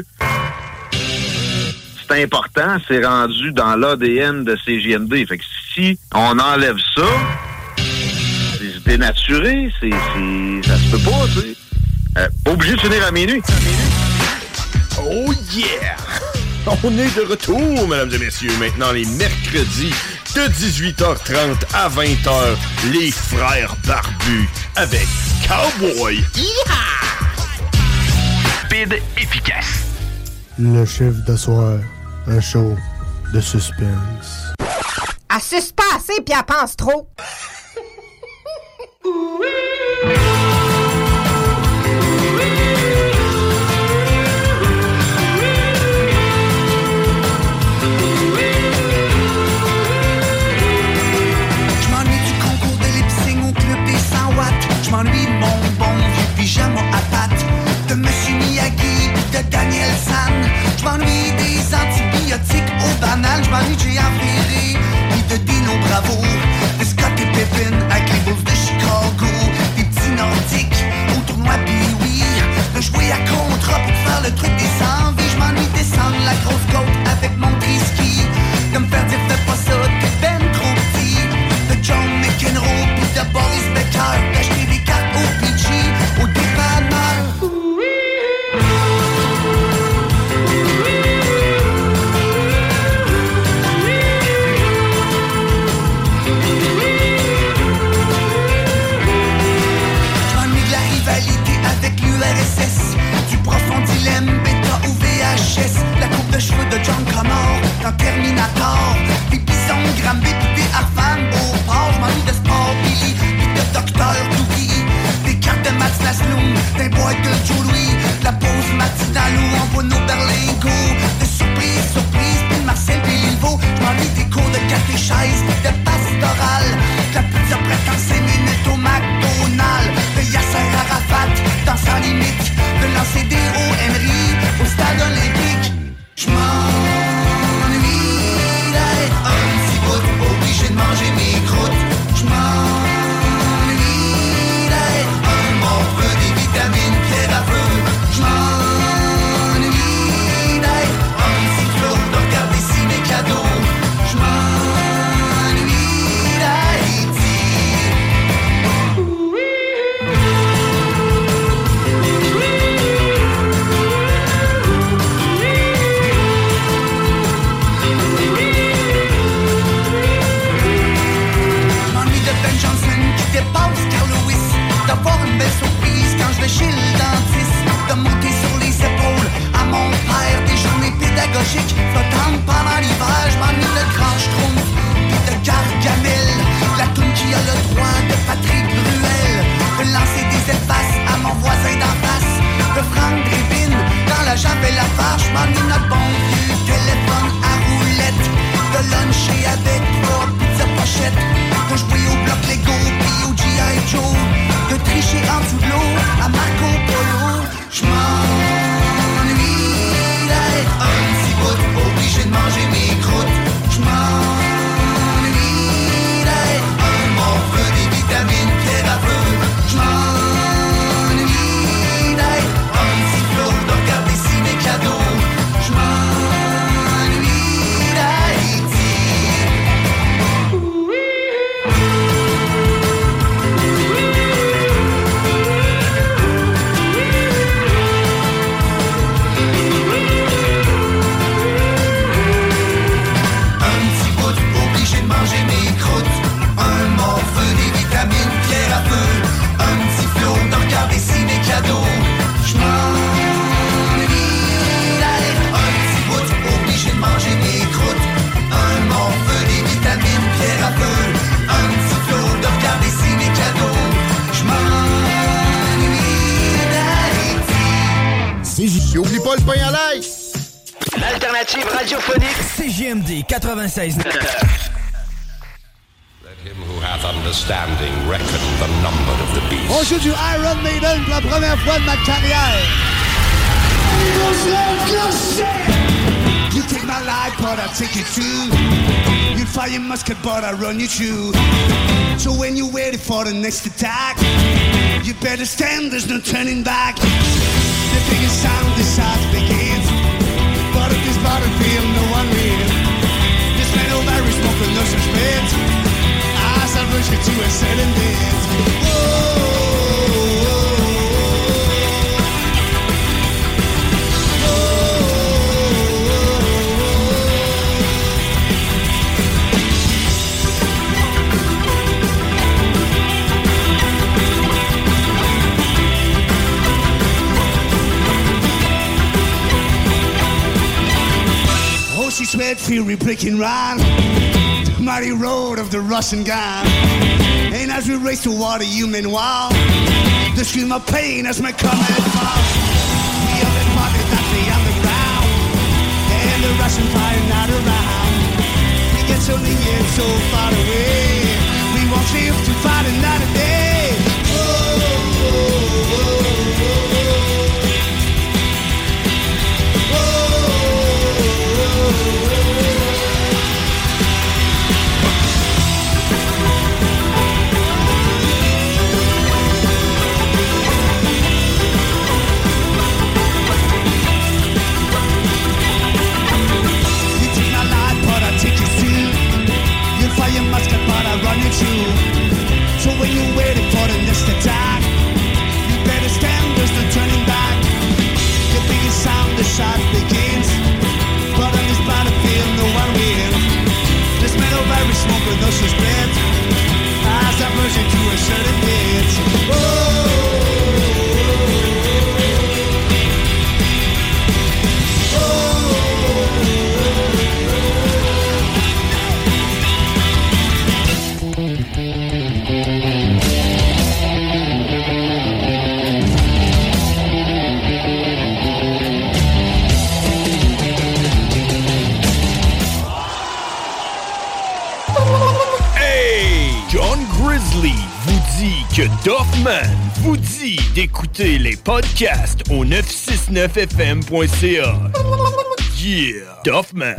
c'est important, c'est rendu dans l'ADN de CJMD. Fait que si on enlève ça, c'est dénaturé, ça se peut pas, tu sais. Pas obligé de finir à minuit. Oh yeah! On est de retour, mesdames et messieurs. Maintenant, les mercredis, de 18h30 à 20h, les frères barbus avec Cowboy. Rapide, efficace. Le chiffre de soir, un show de suspense. Elle suce pas assez pis elle pense trop. Je m'ennuie du concours de lip-sync au club des 100 watts. Je m'ennuie de mon bon vieux pyjama à pattes, de Monsieur Miyagi pis de Daniel San. Je m'ennuie des antibiotiques aux bananes. Je m'ennuie de J.A. Ferré pis de Dino Bravo, de Scott et Pippen avec les Bulls de Chicago, des petits nordiques au tournoi Pee-Wee, de jouer à contrat pour faire le truc des 100 vies. Je m'ennuie de descendre la grosse côte avec mon triski, de me faire dire fais pas ça, t'es ben trop petit, de John McEnroe pis de Boris Becker, d'acheter des cartes au PG, au dépanneur. Avec l'URSS, du profond dilemme, bêta ou VHS, la coupe de cheveux de John Connor dans Terminator, des bisons Granby pis des Arfan Beauport. Je m'ennuie de Sport Billy pis de Dr. Doogie, des cartes de Mats Laszlo, des boîtes de Joe Louis, la pause matinale où on voit nos berlingots, de surprise, surprise pis de Marcel Béliveau. Je m'ennuie des cours de catéchèse, de pastoral, de la pizza prête en 5 minutes au McDonald's, de Yasser Arafat dans Sans Limite, de lancer des hauts Henry au stade olympique. Je m'ennuie d'être un petit bout, obligé de manger mes croûtes. Je m'ennuie d'être un morveux, des vitamines pierre à feu. Je m'ennuie d'être un petit flot, de regarder si mes cadeaux. Je m'ennuie d'Haïti. Ben Johnson qui dépasse Carl Lewis, d'avoir une belle surprise quand je vais chez le dentiste, de monter sur les épaules à mon père des journées pédagogiques flottantes pendant l'hiver. Je m'ennuie de Grand Schtroumpf pis de Gargamel, la toune qui a le droit de Patrick Bruel, de lancer des effaces à mon voisin d'en face, de Franck Drébin dans la jambe et la farce. Je m'ennuie de notre bon vieux téléphone à roulette, de luncher avec 3 pizzas pochettes, de jouer au bloc Lego pis au G.I. Joe, de tricher en dessous de l'eau à Marco Polo. Je m'ennuie d'être un petit bout, obligé de manger mes croûtes. Je m'ennuie d'être un morveux, des vitamines pierre à feu. Je m'ennuie d'être un petit flot, de regarder si mes cadeaux. Je m'ennuie d'Haïti. Obligé de manger mes croûtes, un morveux, des vitamines pierre à feu, un petit flot de regarder si mes cadeaux. Je m'ennuie d'être un petit bout, obligé de manger mes croûtes, un morveux, des vitamines pierre à feu, un petit flot de regarder si mes cadeaux. Je m'ennuie d'Haïti. Oublie pas le pain à l'ail. L'alternative radiophonique CJMD 96.9. Let him who hath understanding reckon the number of the beast. On joue du Iron Maiden pour la première fois de ma carrière. You take my life, but I take it too. You fire your musket, but I run you through. So when you're ready for the next attack, you better stand, there's no turning back. The biggest sound this house begins. But at this battlefield, no one wins. This man over is smoking no suspense. As I rush you to a certain dance. She sweat fury breaking round the mighty road of the Russian gun. And as we race toward a human wall, the scream of pain as my combat falls. The other body that lay on the ground, and the Russian fire not around. We get so near, so far away. We won't live to fight another day. Oh, oh, oh, oh. Fire musket, but I run you through. So when you're waiting for the next attack, you better stand, there's no turning back. The biggest sound, the shot begins. But on this battlefield, no one wins. This metal very smoke with no suspense. As I merge into a certain dance. Vous dit que Duffman vous dit d'écouter les podcasts au 969fm.ca. Yeah, Duffman.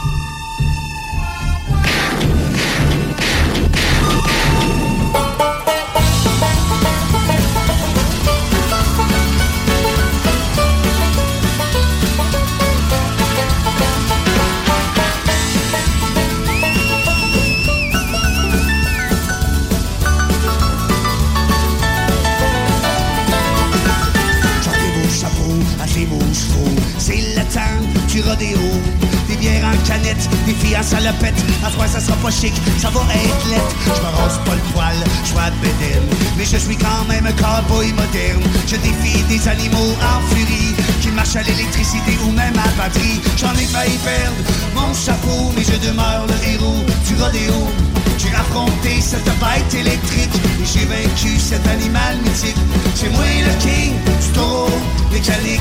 C'est le temps du rodéo. Des bières en canette, des filles en salopette. À soir ça sera pas chic, ça va être lettre. Je me rase pas le poil, je vois de bédaine. Mais je suis quand même un cowboy moderne. Je défie des animaux en furie qui marchent à l'électricité ou même à batterie. J'en ai failli perdre mon chapeau, mais je demeure le héros du rodéo. J'ai affronté cette bête électrique et j'ai vaincu cet animal mythique. C'est moi le king du taureau mécanique.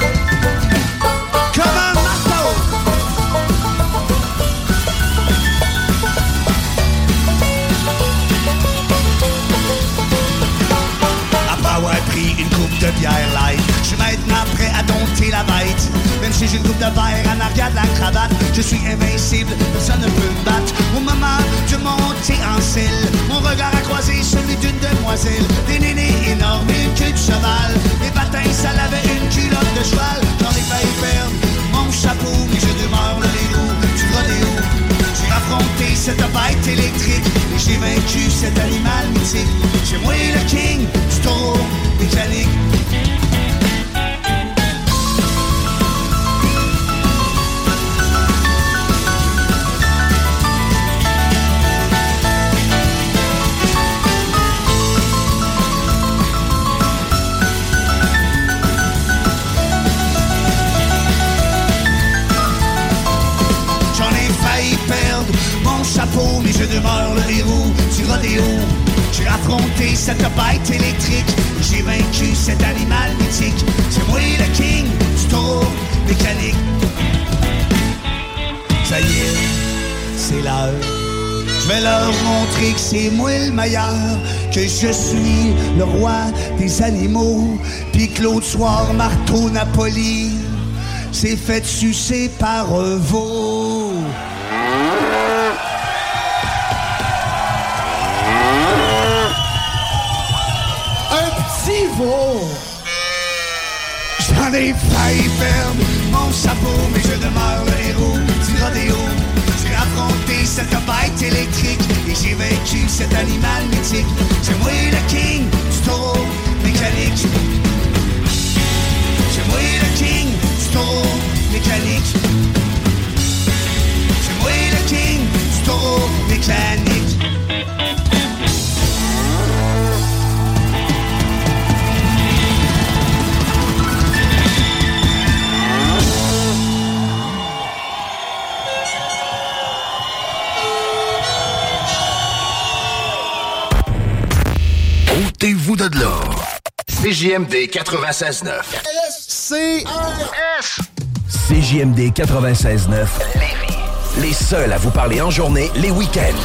Comme un marteau. Après avoir pris une coupe de bière light, je suis maintenant prêt à dompter la bête. Même si j'ai une coupe de verre en arrière de la cravate, je suis invincible, personne ne peut me battre. Au moment de monter en selle, mon regard a croisé celui d'une demoiselle. Des nénés énormes et une queue de cheval. Les patins, ça lavait une culotte de cheval. J'en ai failli perdre mon chapeau, mais je demeure le héros du rodéo. J'ai affronté cette bête électrique et j'ai vaincu cet animal mythique. C'est moi le king du taureau mécanique. Perdre mon chapeau, mais je demeure le héros du rodéo. J'ai affronté cette bête électrique, j'ai vaincu cet animal mythique. C'est moi le king du taureau mécanique. Ça y est, c'est l'heure, Je vais leur montrer que c'est moi le meilleur, que je suis le roi des animaux, puis que l'autre soir, Marteau Napoli s'est fait sucer par un veau. Un petit veau. J'en ai failli perdre mon chapeau, mais je demeure le héros du rodéo. J'ai affronté cette bête électrique et j'ai vaincu cet animal mythique. C'est moi le king du taureau mécanique. C'est moi le king du taureau mécanique. C'est moi le king du taureau mécanique. Ôtez-vous de là. CJMD 96.9. CJMD 96.9. Lévis. Les seuls à vous parler en journée, les week-ends.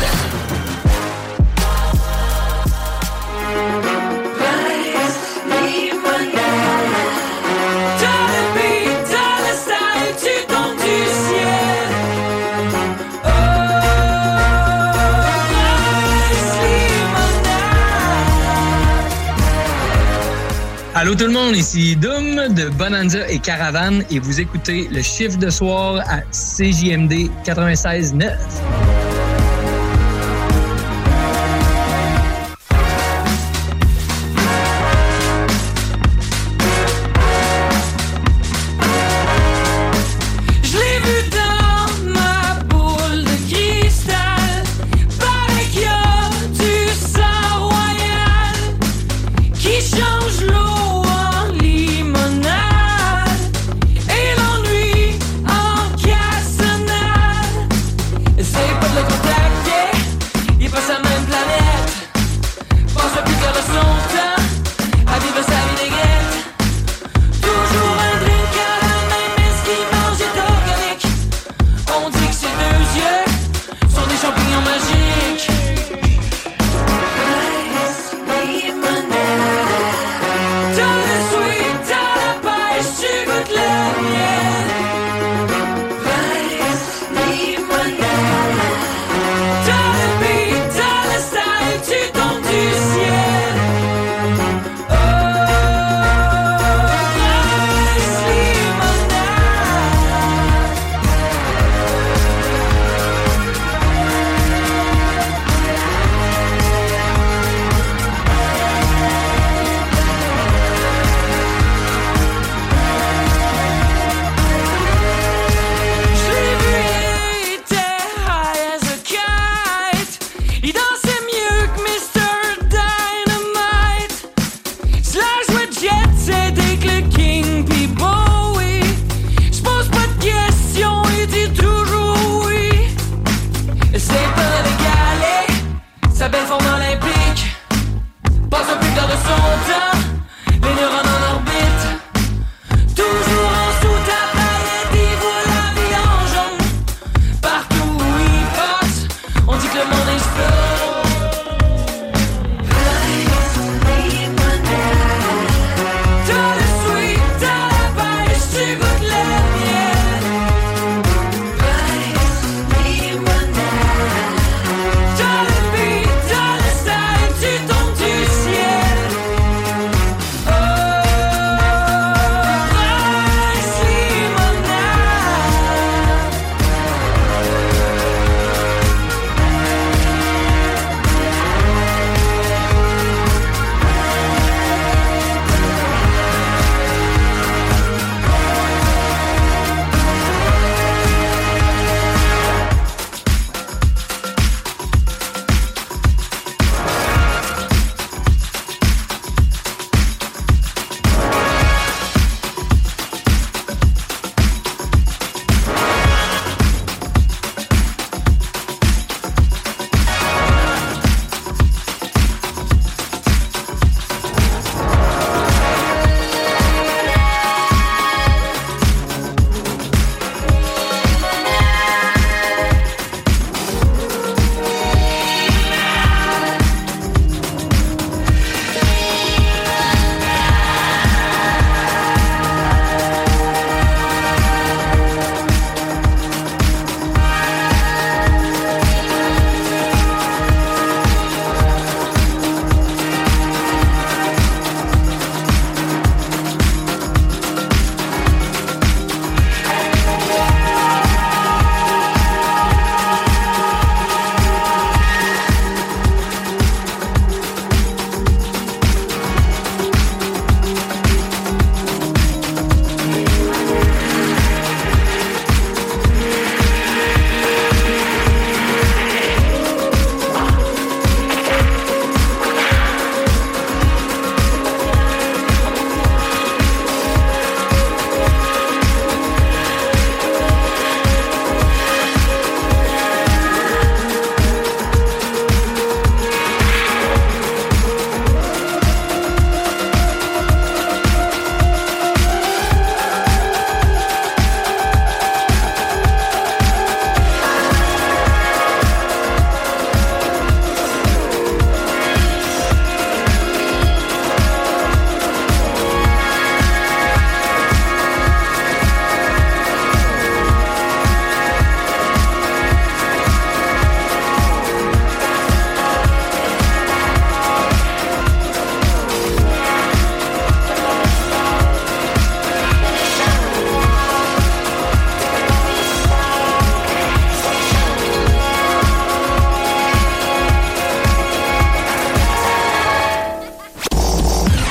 Allô tout le monde, ici Doom de Bonanza et Caravane et vous écoutez le chiffre de soir à CJMD 96.9. C'est pas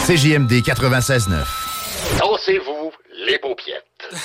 CJMD 96.9. Dansez-vous les paupiètes.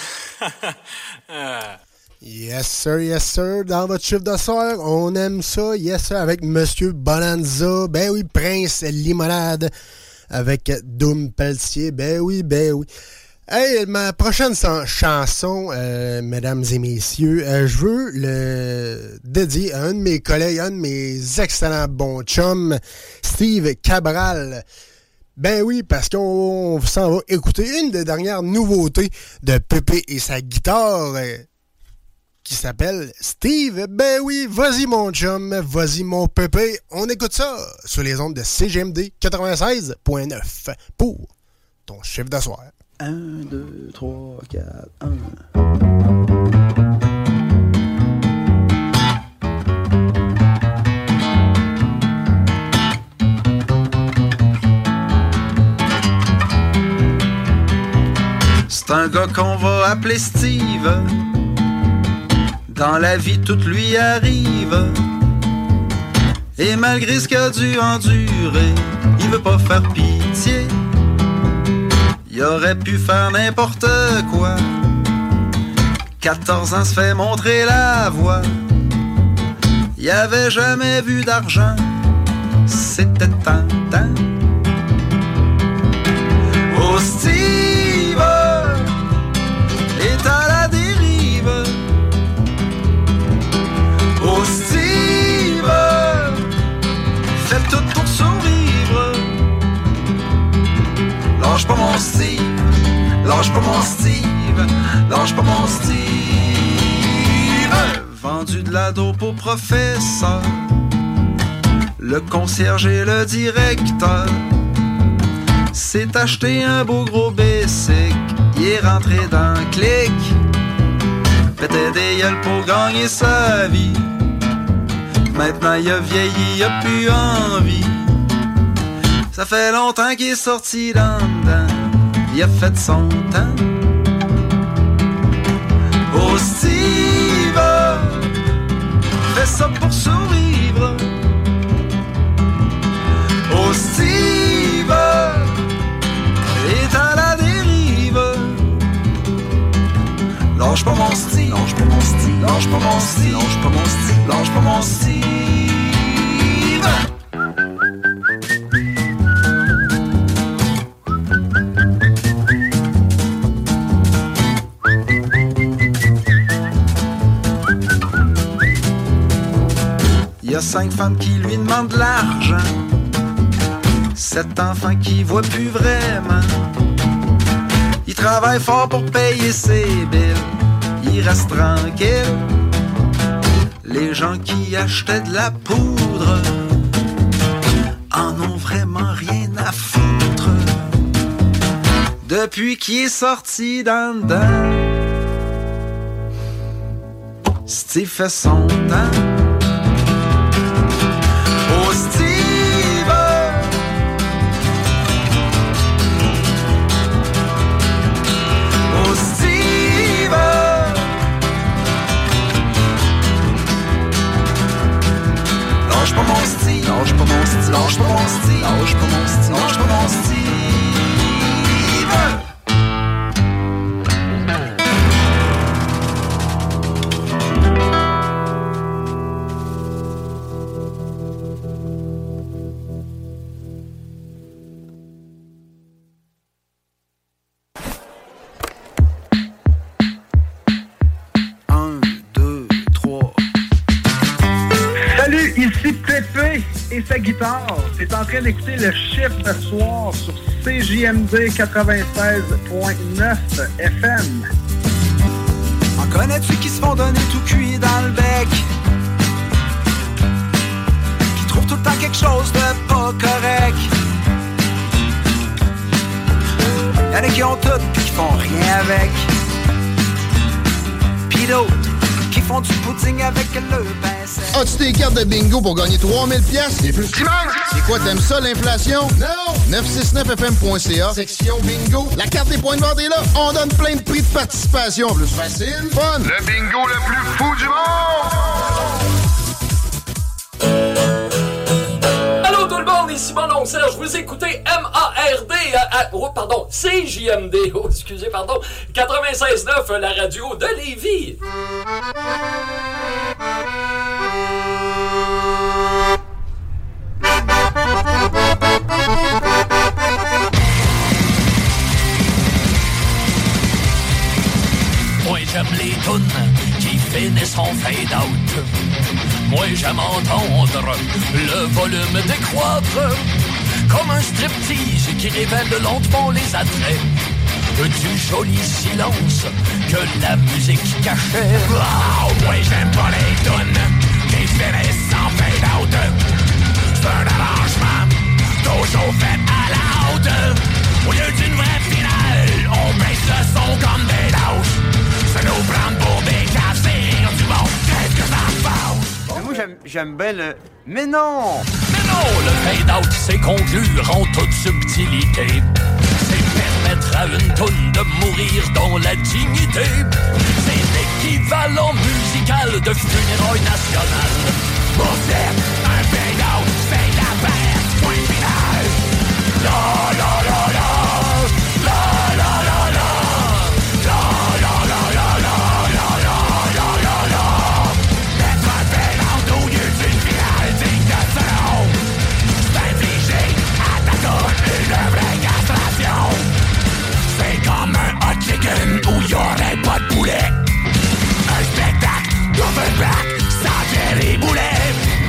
Yes sir, dans votre chiffre de soir, on aime ça, yes sir, avec Monsieur Bonanza, ben oui, Prince Limonade, avec Doom Pelletier, ben oui. Hey, ma prochaine chanson, mesdames et messieurs, je veux le dédier à un de mes collègues, un de mes excellents bons chums, Steve Cabral. Ben oui, parce qu'on s'en va écouter une des dernières nouveautés de Pépé et sa guitare, qui s'appelle Steve. Ben oui, vas-y mon chum, vas-y mon Pépé, on écoute ça sur les ondes de CGMD 96.9 pour ton chiffre de soir. 1, 2, 3, 4, 1. C'est un gars qu'on va appeler Steve. Dans la vie, tout lui arrive. Et malgré ce qu'il a dû endurer, il veut pas faire pitié. Il aurait pu faire n'importe quoi. 14 ans se fait montrer la voie. Il avait jamais vu d'argent. C'était tentant. Oh, Steve est à la dérive. Oh, Steve fait tout pour survivre. Lâche pas mon Steve, lâche pas mon Steve, lâche pas mon Steve. Vendu de la dope au professeur, le concierge et le directeur. S'est acheté un beau gros basic, il est rentré dans le clic. Pétait des gueules pour gagner sa vie. Maintenant il a vieilli, il a plus envie. Ça fait longtemps qu'il est sorti d'en dedans. Il a fait son temps. Oh Steve fait ça pour survivre. Oh Steve est à la dérive. Lâche pas mon Steve, lâche pas mon Steve, lâche pas mon Steve, lâche pas mon Steve, lâche pas mon Steve. Il y a 5 femmes qui lui demandent de l'argent, 7 enfants qui voient plus vraiment. Il travaille fort pour payer ses billes, il reste tranquille. Les gens qui achetaient de la poudre en ont vraiment rien à foutre. Depuis qu'il est sorti d'en dedans, Steve fait son temps. Oh Steve oh Steve lâche pas mon Steve, lâche pas mon Steve, lâche pas mon Steve, lâche pas mon Steve, lâche pas mon Steve. Ici Pépé et sa guitare. T'es en train d'écouter le chiffre de soir sur CJMD 96.9 FM. En connais-tu qui se font donner tout cuit dans le bec? Qui trouvent tout le temps quelque chose de pas correct? Y'en a qui ont tout pis qui font rien avec. Pis d'autres qui font du pudding avec le pain sec. As-tu tes cartes de bingo pour gagner 3000 pièces? C'est plus qui manque! C'est quoi, t'aimes ça, l'inflation? Non! 969fm.ca, section bingo. La carte des points de vente est là. On donne plein de prix de participation. Plus facile, fun. Le bingo le plus fou du monde! Allô tout le monde, ici mon oncle Serge. Vous écoutez MARD, CJMD, excusez, 96.9, la radio de Lévis. Moi j'aime les tunes qui finissent en fade-out. Moi j'aime entendre le volume décroître, comme un striptease qui révèle lentement les attraits du joli silence que la musique cachait. Oh, moi j'aime pas les tunes qui finissent en fade-out. C'est un arrangement toujours fait à la haute. Au lieu d'une vraie finale, on baisse le son comme des lâches. Ça nous prend pour des cassires du monde. Qu'est-ce que ça passe? Moi j'aime bien le... Mais non! Mais non! Le fade-out, c'est conclure en toute subtilité. C'est permettre à une toune de mourir dans la dignité. C'est l'équivalent musical de funérailles nationales. Pour faire un fade-out, c'est la perte, point final. La la la la, la la la la, la la la la la, la la la la la. Mettre un fade-out au lieu d'une finale digne de ce nom. C'est infliger à ta toune une vraie castration. C'est comme un hot chicken où y'aurait pas de poulet. Un spectacle d'Offenbach sans Jerry Boulet.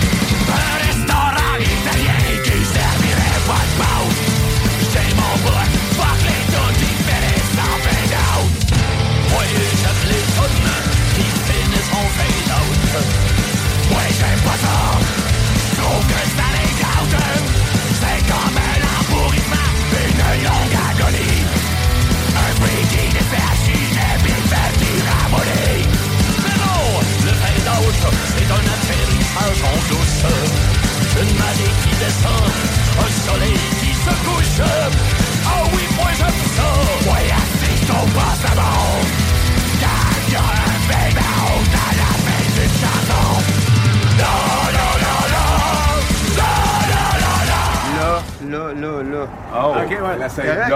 Un restaurant italien qui servirait pas de pause. J'ai mon bout, fuck les tunes qui finissent en fade-out. Moi j'aime les tunes qui finissent en fade-out. Moi j'aime pas ça, je trouve que ça les gâte. C'est comme un empourrissement, une longue agonie. Un freaky défait à Chine, puis fait qui ramollit. Mais non, le fade-out, c'est un atterrissage en douce. Une marée qui descend, un soleil qui se couche. Oh oui, moi j'aime ça. Moi assis, je trouve pas ça bon. Quand y'a un fade-out à la fin d'une chanson. La la la la, la la la la. Là. Oh, ok, ouais. Là, c'est correct? là.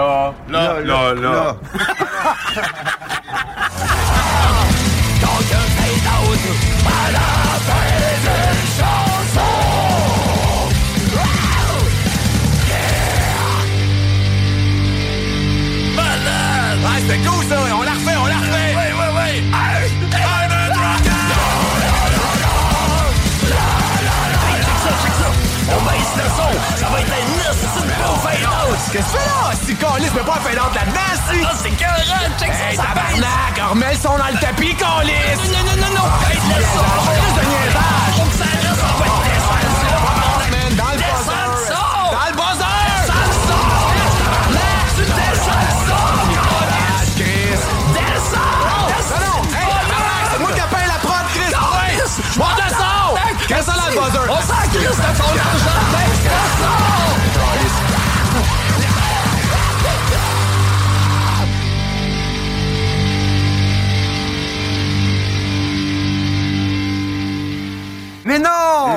Donc un fade-out à la fin d'une chanson. Yeah! Malade! Ah, c'était cool ça, on la refait. Oui. Hey! I'm a rocker! Check ça! On baisse le son! Ça va être un beau fade-out! Qu'est-ce que tu fais là? Si Calis met pas un fade-out là-dedans, si! Ah, c'est carré! Check ça! Hey, tabarnak! Remets le son dans le tapis, Calis! Non! Hey, laisse ça! Juste de niaisage! Faut que ça reste, on va être descendre! Dans le buzzer! Dans le buzzer! Descends le son! Tu descends le son! Chris! Descends! Non! Hey, c'est moi qui paye la prod, Chris! Monte le son! Qu'est-ce que ça dans le buzzer? On s'en crisse de ton argent! Baisse le son! Mais non!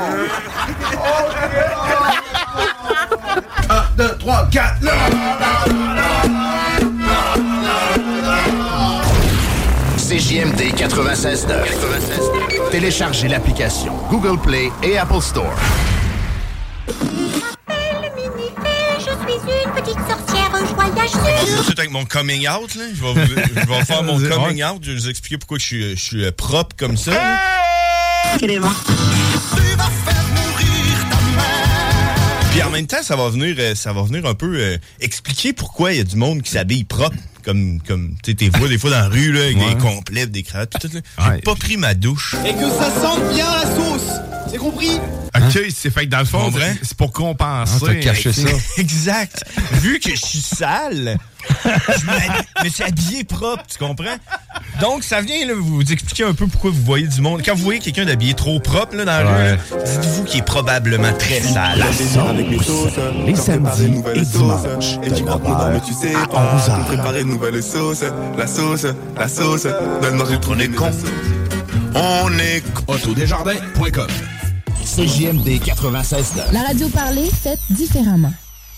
1, 2, 3, 4, là! CJMD 96.9. Téléchargez l'application Google Play et Apple Store. Je suis une petite sorcière joyeuse. Tout avec mon coming out, là. Je vais faire mon coming out. Je vais vous expliquer pourquoi je suis propre comme ça. Puis en même temps, ça va venir un peu expliquer pourquoi il y a du monde qui s'habille propre. Comme tu sais, vois des fois dans la rue, là, avec des complets, des cravates, tout. J'ai pas pris ma douche. Et que ça sente bien la sauce. C'est compris? OK, c'est fait que dans le fond, c'est pour compenser. T'as caché ça. Exact. Vu que je suis sale, je me suis habillé propre, tu comprends? Donc, ça vient là, vous expliquer un peu pourquoi vous voyez du monde. Quand vous voyez quelqu'un d'habillé trop propre là, dans la rue, là, dites-vous qu'il est probablement très sale. La sauce, les samedis et dimanches, de 9h à 11h. Préparer une nouvelle sauce, la sauce, donne-moi j'ai trouvé con. On est Autodesjardins.com. CJMD 96.9. La radio parlée, faite différemment.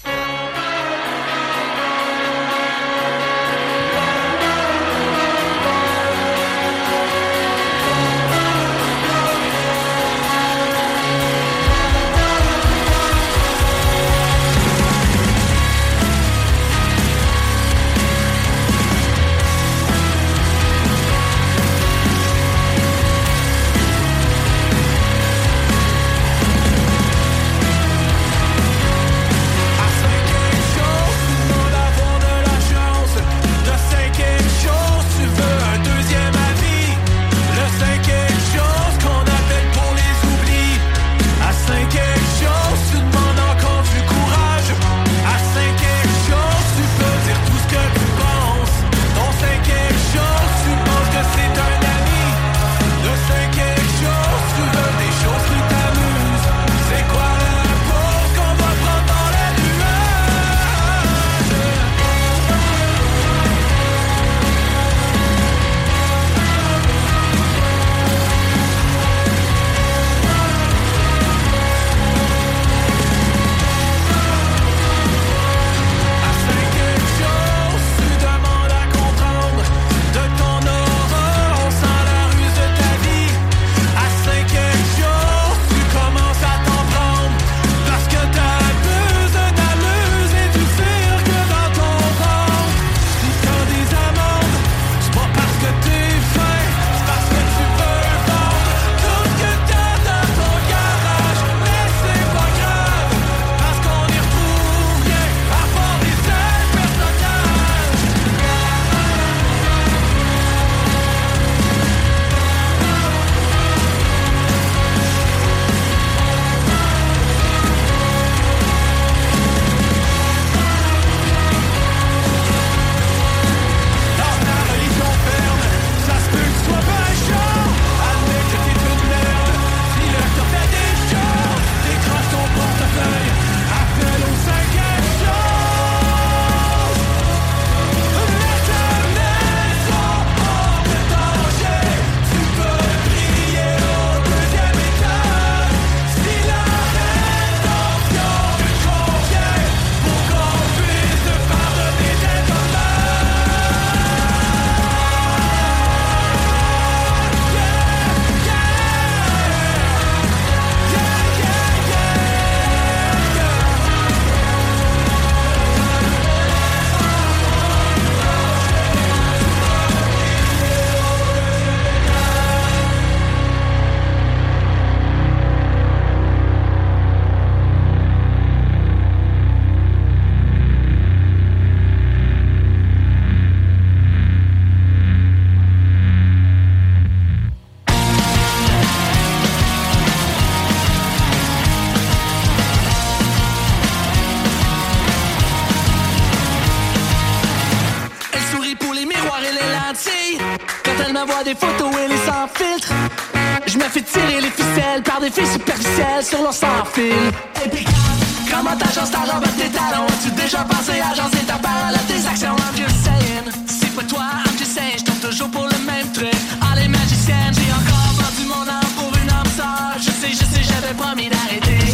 Des photos et les sans filtre. Je me fais tirer les ficelles par des filles superficielles sur leur sans fil. Impeccable. Comment t'agences ta robe à tes talons? As-tu déjà pensé à agencer ta parole à tes actions? I'm just saying. C'est pas toi, I'm just saying. Je tombe toujours pour le même truc. Ah les magiciennes, j'ai encore vendu mon âme pour une âme sœur. Je sais, j'avais promis d'arrêter.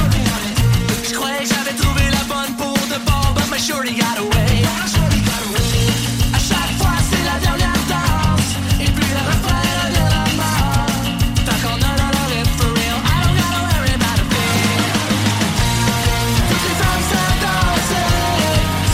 Je croyais que j'avais trouvé la bonne pour de bon, but my shorty got away. À chaque fois c'est la dernière danse. Et puis le refrain revient la mort. Tant qu'on a dans le rip for real, I don't gotta worry about a thing. Toutes les femmes savent danser.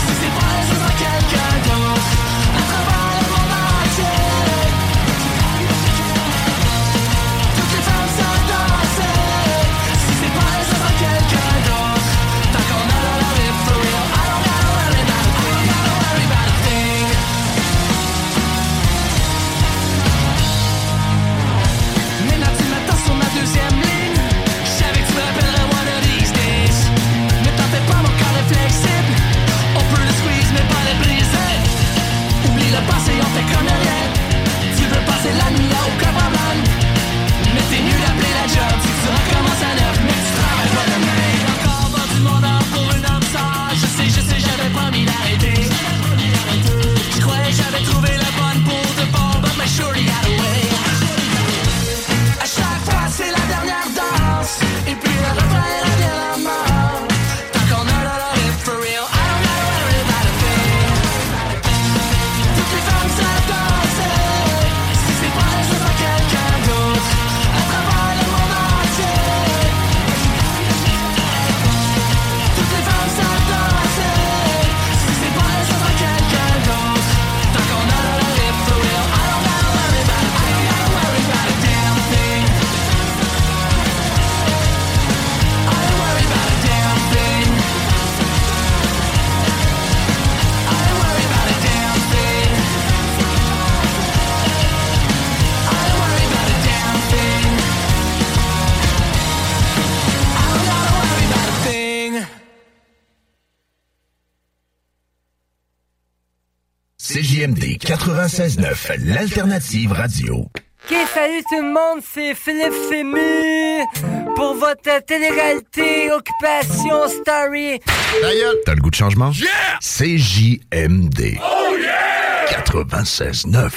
CJMD 96.9, l'alternative radio. Ok, salut tout le monde, c'est Philippe Fému pour votre télé-réalité Occupation Story. D'ailleurs, t'as le goût de changement? Yeah! CJMD. Oh yeah! 96.9.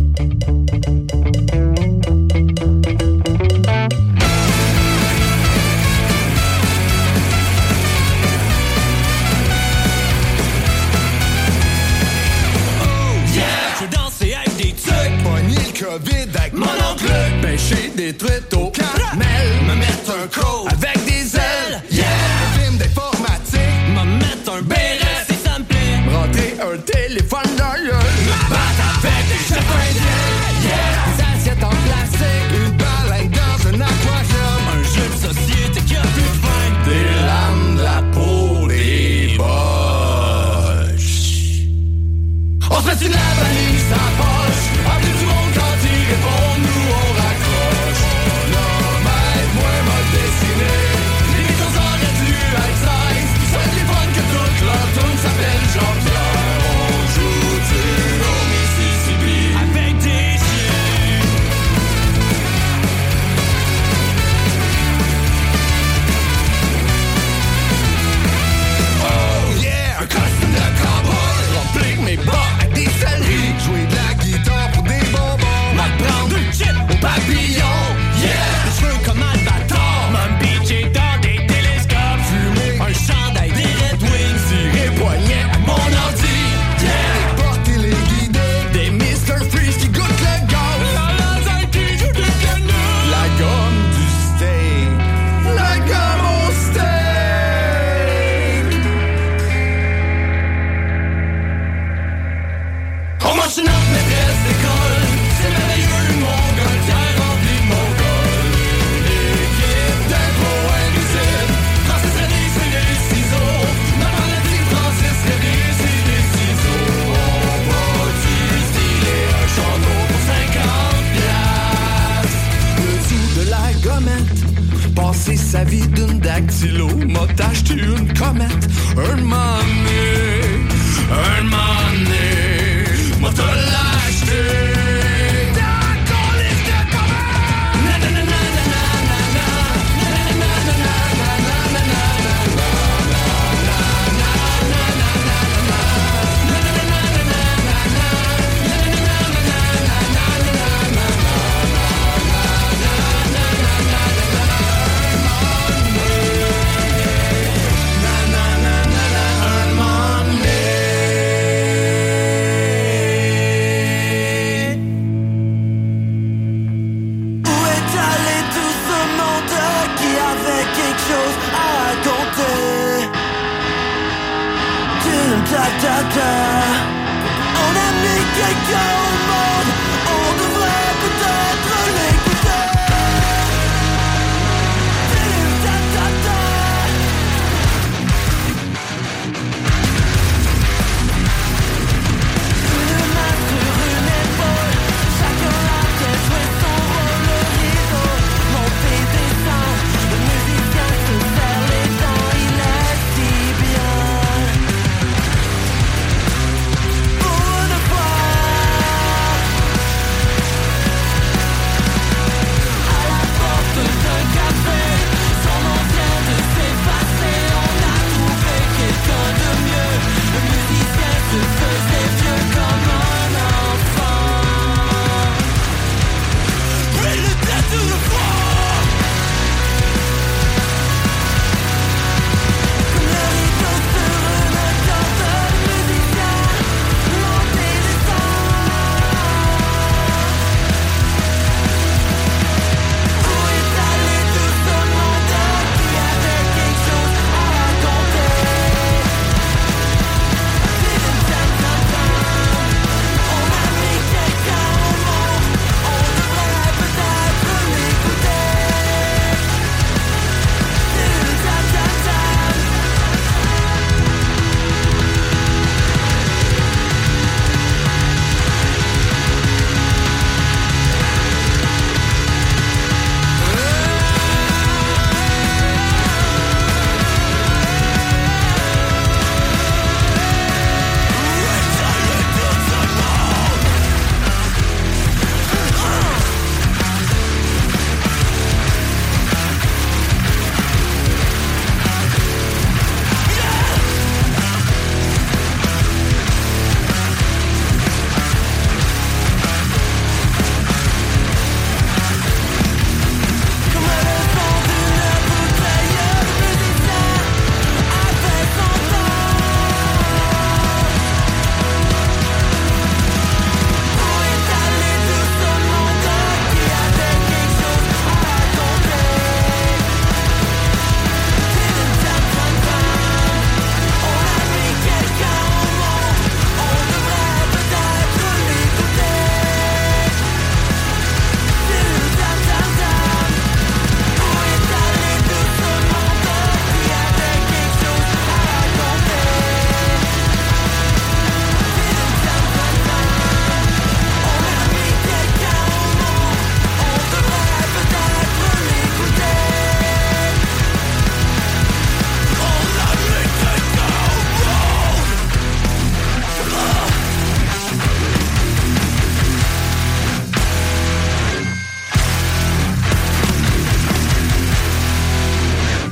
COVID avec mon oncle, pêcher des truites au caramel, me mettre un croc avec des ailes, yeah! Un film d'informatique, me mettre un béret si ça me plaît, rentrer un téléphone dans l'œil, me battre avec des chefs indiens, yeah! Des assiettes en plastique, une baleine dans un aquarium, un jeu de société qui a plus de fin, des lames de la peau, des boches. On se fait une la valise à poche, appelez du monde quand il répond, nous on raccroche. L'homme aide-moi m'a dessiné, les Beatles auraient dû être 16, c'est plus fun que toute leur tune s'appelle Jean-Pierre. On joue dur au Mississippi avec des chiens. Oh yeah, un costume de cowboy, rempli que mes bas avec des céleris, jouer de la guitare pour des bonbons, m'apprendre une shit au papillon, yeah, des cheveux comme Albator, m'embitcher dans des télescopes, fumer un chandail des Red Wings, tirer poignet à mon ordi, yeah, les porter les guider, des Mr. Freeze qui goûtent le gaz, la lasagne qui joue du piano, la gomme du steak, la gomme au steak. On mange une autre maîtresse d'école, c'est merveilleux mon gars, tiens rempli de mon col. L'équipe d'impro invisible, Francis Rédy c'est des ciseaux, ma maladie Francis Rédy c'est des ciseaux. On produit stylé un chanteau pour 50$. Le dessous de la gommette, passer sa vie d'une dactylo, m'a acheté une comète, un mané, m'a te l'acheter. On a mis quelqu'un au monde, on devrait peut-être l'écouter. Une main sur une épaule, chacun a fait jouer son rôle, le rideau, monter, descendre, le musicien se serre les dents, il est si bien. Pour une fois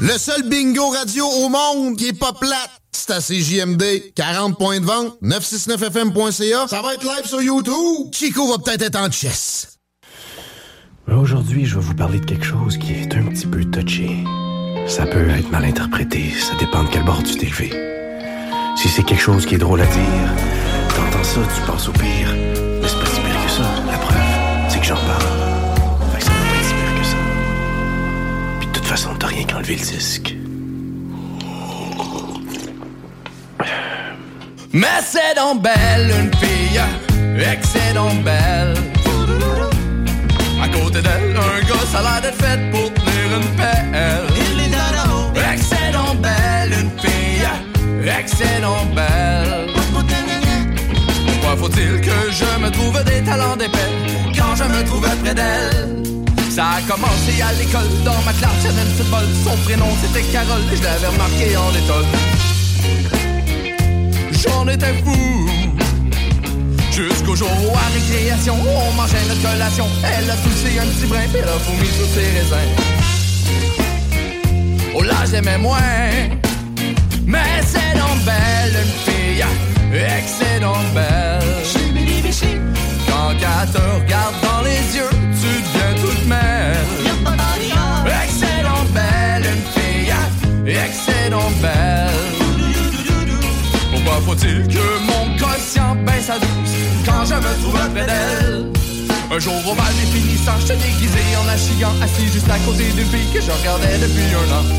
Le seul bingo radio au monde qui est pas plate, c'est à CJMD. 40 points de vente, 969fm.ca. Ça va être live sur YouTube. Chico va peut-être être en chess. Aujourd'hui, je vais vous parler de quelque chose qui est un petit peu touché. Ça peut être mal interprété, ça dépend de quel bord tu t'es levé. Si c'est quelque chose qui est drôle à dire, t'entends ça, tu penses au pire. Mais c'est pas si pire que ça. La preuve, c'est que j'en parle. Fait que ça peut pas être si pire que ça. Puis de toute façon, t'as rien qu'enlevé le disque. Mais c'est donc belle, une fille, excellent belle. À côté d'elle, un gars, ça a l'air d'être fait pour tenir une pelle. Excellent belle, une fille, excellent belle. Pourquoi faut-il que je me trouve des talents d'épais quand je me trouvais près d'elle? Ça a commencé à l'école, dans ma classe, y'avait une petite folle. Son prénom c'était Carole, je l'avais remarqué en étoile. J'en étais fou. Jusqu'au jour où à récréation, on mangeait notre collation. Elle a touché un petit brin, puis elle a vomi tous ses raisins. Oh là j'aimais moins. Mais c'est donc belle une fille, excellent belle. Quand elle te regarde dans les yeux, tu deviens toute mêle. Excellent belle une fille, excellent belle. Pourquoi faut-il que mon quotient baisse à 12 quand je me trouve près d'elle? Un jour au bal des finissants, j'étais déguisé en achigan, assis juste à côté d'une fille que je regardais depuis un an.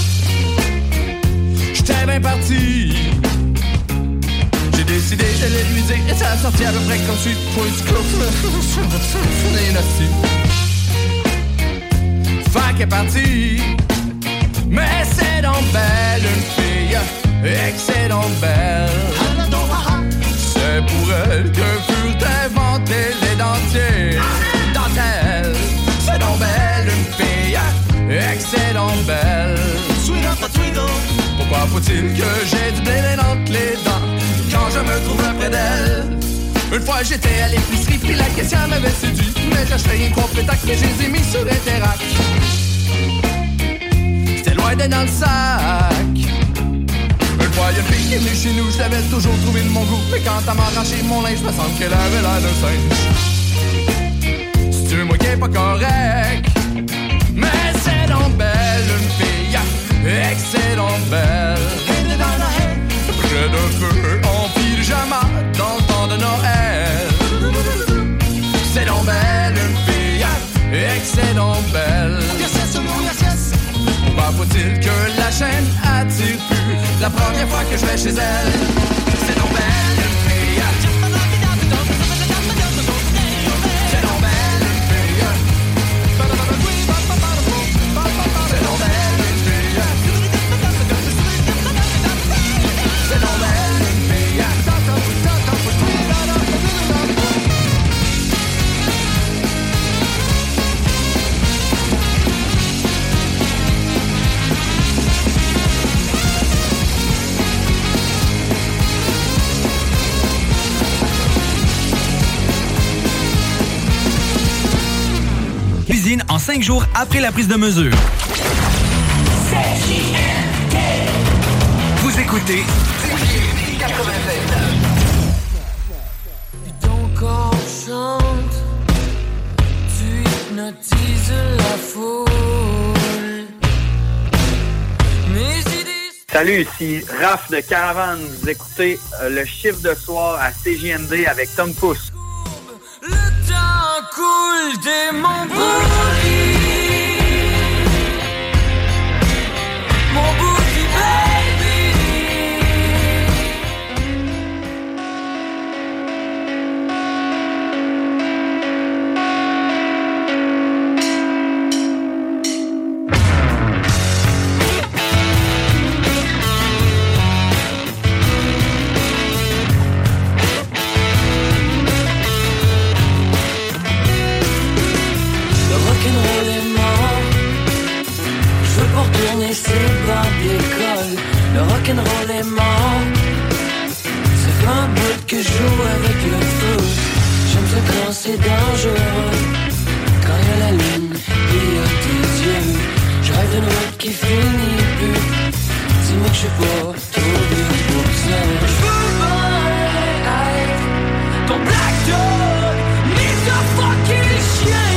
J'étais bien parti. J'ai décidé de lui dire et ça a sorti à peu près comme suite. Pour du coup, Fait qu'elle est partie. Mais c'est donc belle une fille, excellent belle. C'est pour elle que furent inventés les dentiers. Dentelle, c'est donc belle une fille, excellent belle. Pourquoi faut-il que j'ai du blé entre les dents quand je me trouve près d'elle? Une fois j'étais à l'épicerie puis la caissière m'avait séduit. Mais j'achetais rien qu'on pétac mais je les ai mis sur Interac. C'était loin d'être dans le sac. Une fois y'a une fille qui est venue chez nous, je l'avais toujours trouvé de mon goût. Mais quand elle m'a arraché mon linge, me semble qu'elle avait l'air d'un singe. C'est-tu moi qui est pas correct? Mais c'est donc belle une fille, excellent belle. Près d'un feu en pyjama dans le temps de Noël. C'est donc belle une fille, excellent belle. Pourquoi faut-il que la chaîne attire plus la première fois que je vais chez elle? C'est donc belle une fille. C'est donc belle une fille. C'est donc belle une fille. C'est donc belle une fille. Cuisine en 5 jours après la prise de mesure. Vous écoutez CJMD 96.9. Ton corps chante, tu hypnotises la foule. Mes idées. Salut, ici Raph de Caravane. Vous écoutez le chiffre de soir à CJMD avec Tom Pousse. Le temps coule des monts brûlés. Mon booty baby. C'est pas d'école, le rock'n'roll est mort. Ça fait un bout que je joue avec le feu. J'aime ça quand c'est dangereux. Quand y'a la lune et y'a tes yeux, Je rêve d'une route qui finit plus. Dis-moi que je suis pas trop vieux pour ça. Je veux pas être ton black dog, mais ta fucking chien.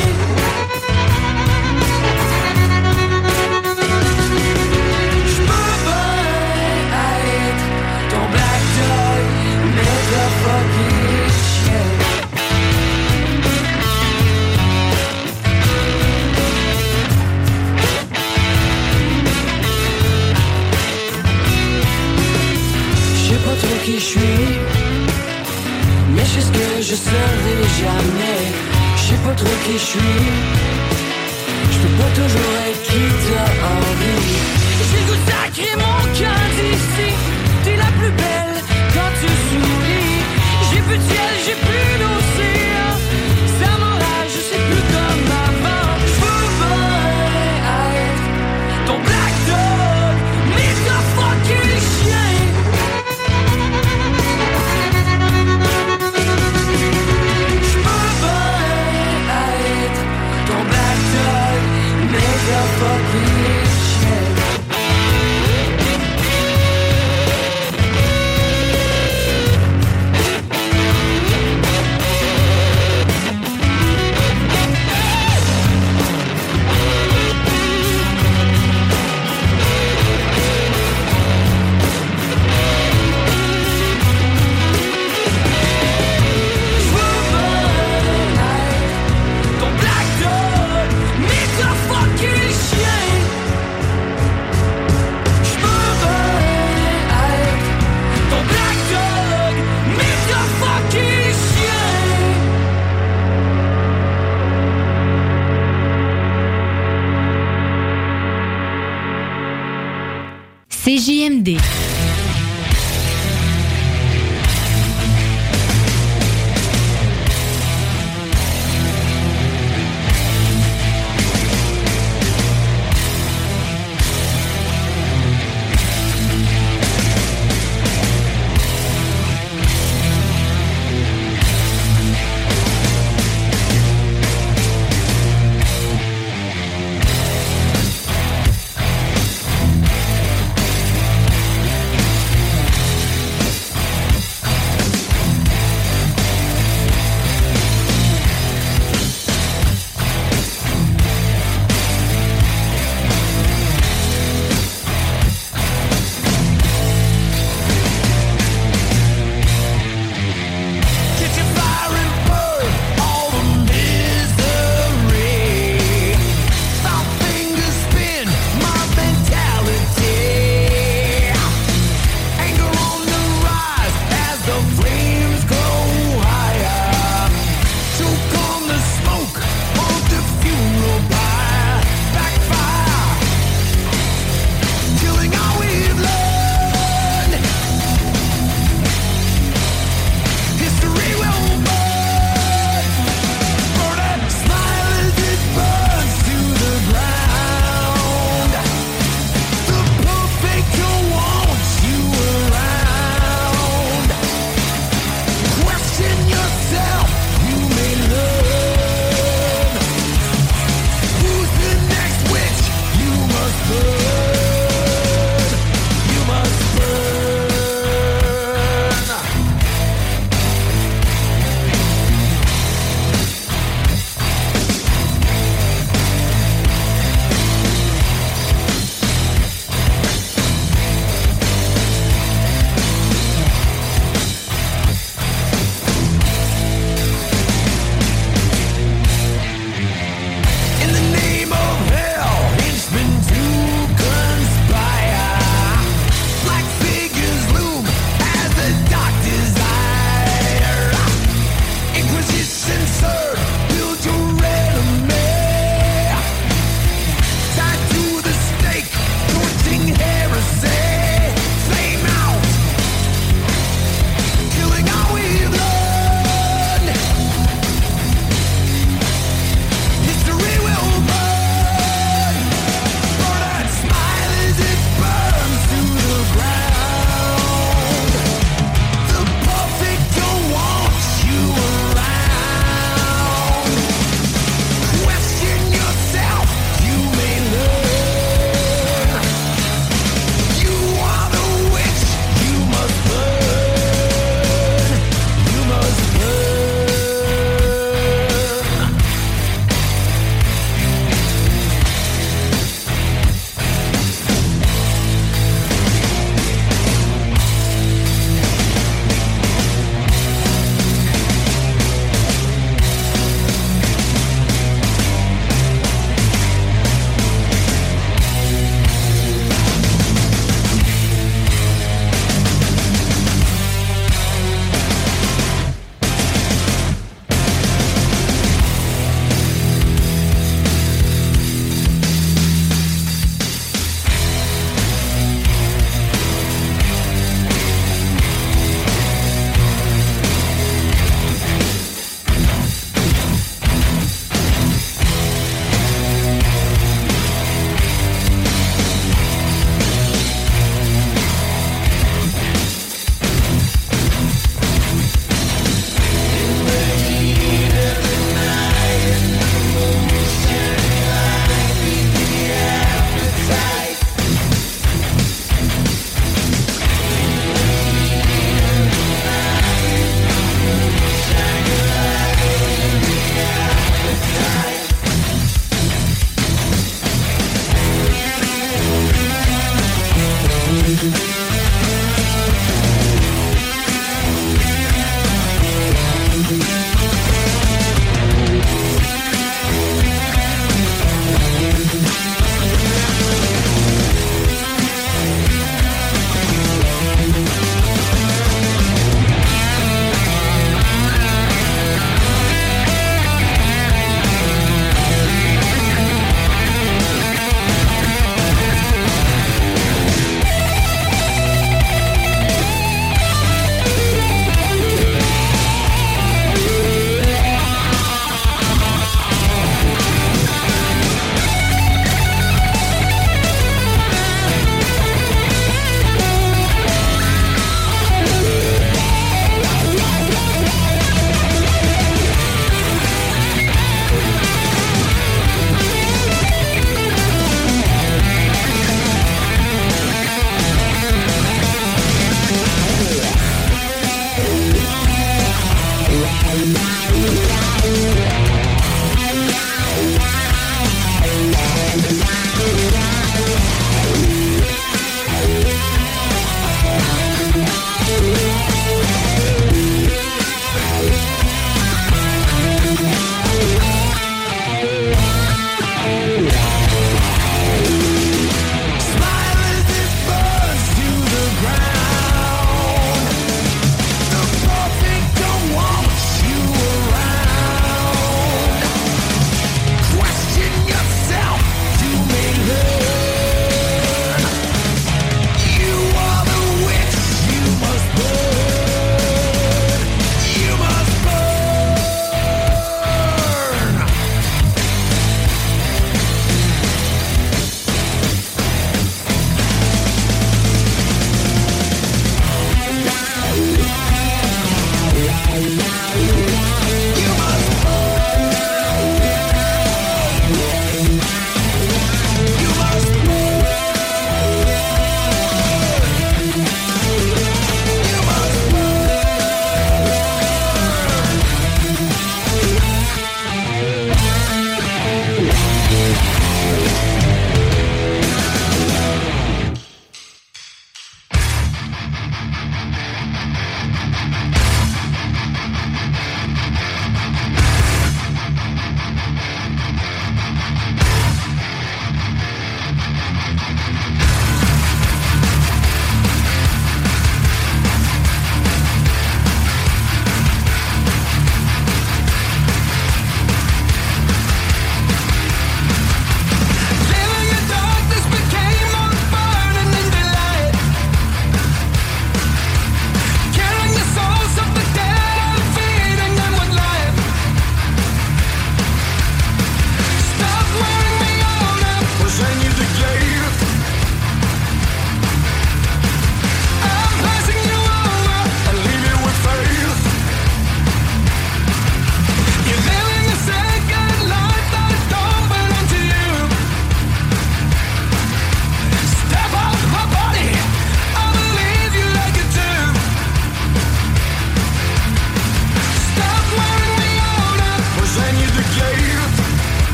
Je peux pas être ton black dog, mais ta fucking chien. Je sais pas trop qui je suis, mais je sais ce que je serai jamais. Je sais pas trop qui je suis, je peux pas toujours être qui t'as envie. J'ai le goût sacré mon camp d'ici. T'es la plus belle quand tu souris. J'ai plus de ciel, j'ai plus d'océan. Ça m'enrage, je sais plus comme avant. Je veux pas être ton black dog, mais ta fucking chien. CJMD.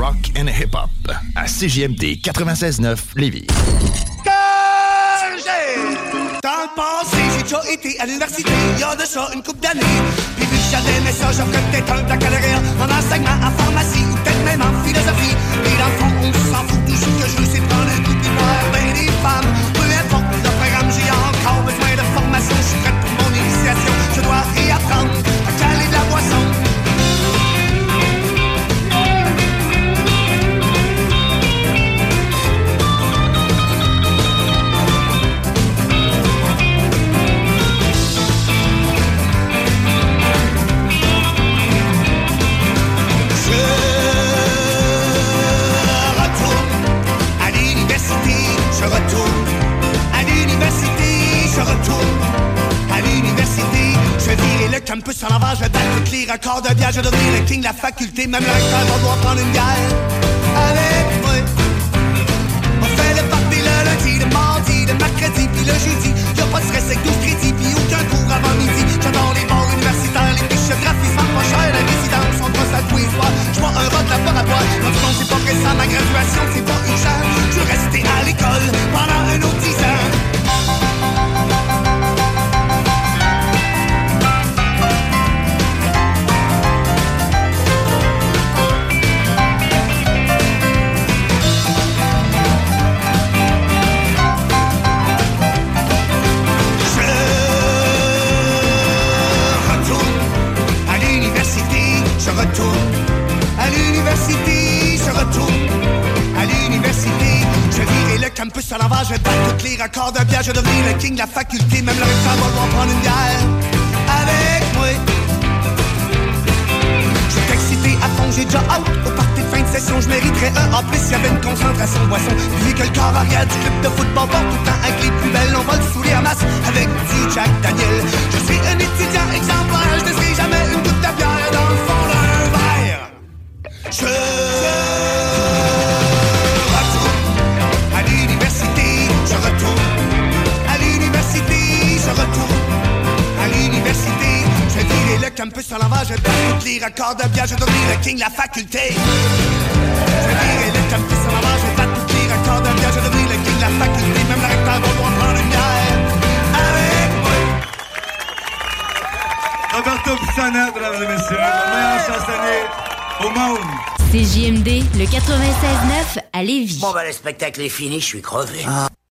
rock and hip-hop à CJMD 96.9 Lévis. Dans le passé, j'ai déjà été à l'université, il y a de ça une couple d'années. Puis vu que j'avais aimé ça, j'offrais peut-être un baccalauréat en enseignement, en pharmacie ou peut-être même en philosophie. Et dans le fond, on s'en fout, tout ce que je veux, c'est prendre un coup de voir ben des femmes. Peu importe le programme, j'ai encore besoin de formation. Je suis prête pour mon initiation, je dois réapprendre à caler de la boisson. Campus à l'envers, je vais battre toutes les records de bière, je vais devenir le king de la faculté, même le recteur va devoir prendre une bière avec moi. On fait le party le lundi, le mardi, le mercredi, puis le jeudi. Y'a pas de stress avec 12 crédits, puis aucun cours avant midi. J'adore les bars universitaires, les fiches de graphisme pas cher, la résidence, on brosse à tous les soirs. J'bois un rock laboratoire, dans le fond c'est pas pressant, ma graduation c'est pas urgent. Je veux rester à l'école pendant un autre 10 ans. Campus à l'envers, je vais battre tous les records de bière, je vais devenir le king de la faculté, même le recteur va devoir prendre une bière avec moi. Je suis excité à fond, j'ai déjà hâte au party de fin de session, je mériterais un A+, il y avait une concentration de boisson. Vu que le corps arrière du club de football porte tout le temps avec les plus belles, on va le saouler en masse avec petit Jack Daniel. Je suis un étudiant exemplaire, je ne serai jamais une goutte de bière dans le fond d'un verre. Campus à l'envers, je vais battre tous les records de bière, je vais devenir le king de la faculté. Je vais virer le campus à l'envers, je vais battre tous les records de bière, je vais devenir le king de la faculté. Même le recteur va devoir prendre une bière avec moi. Roberto Pissonnette, mesdames et messieurs, le meilleur chansonnier au monde. CJMD, le 96.9 à Lévis. Bon, ben, le spectacle est fini, je suis crevé.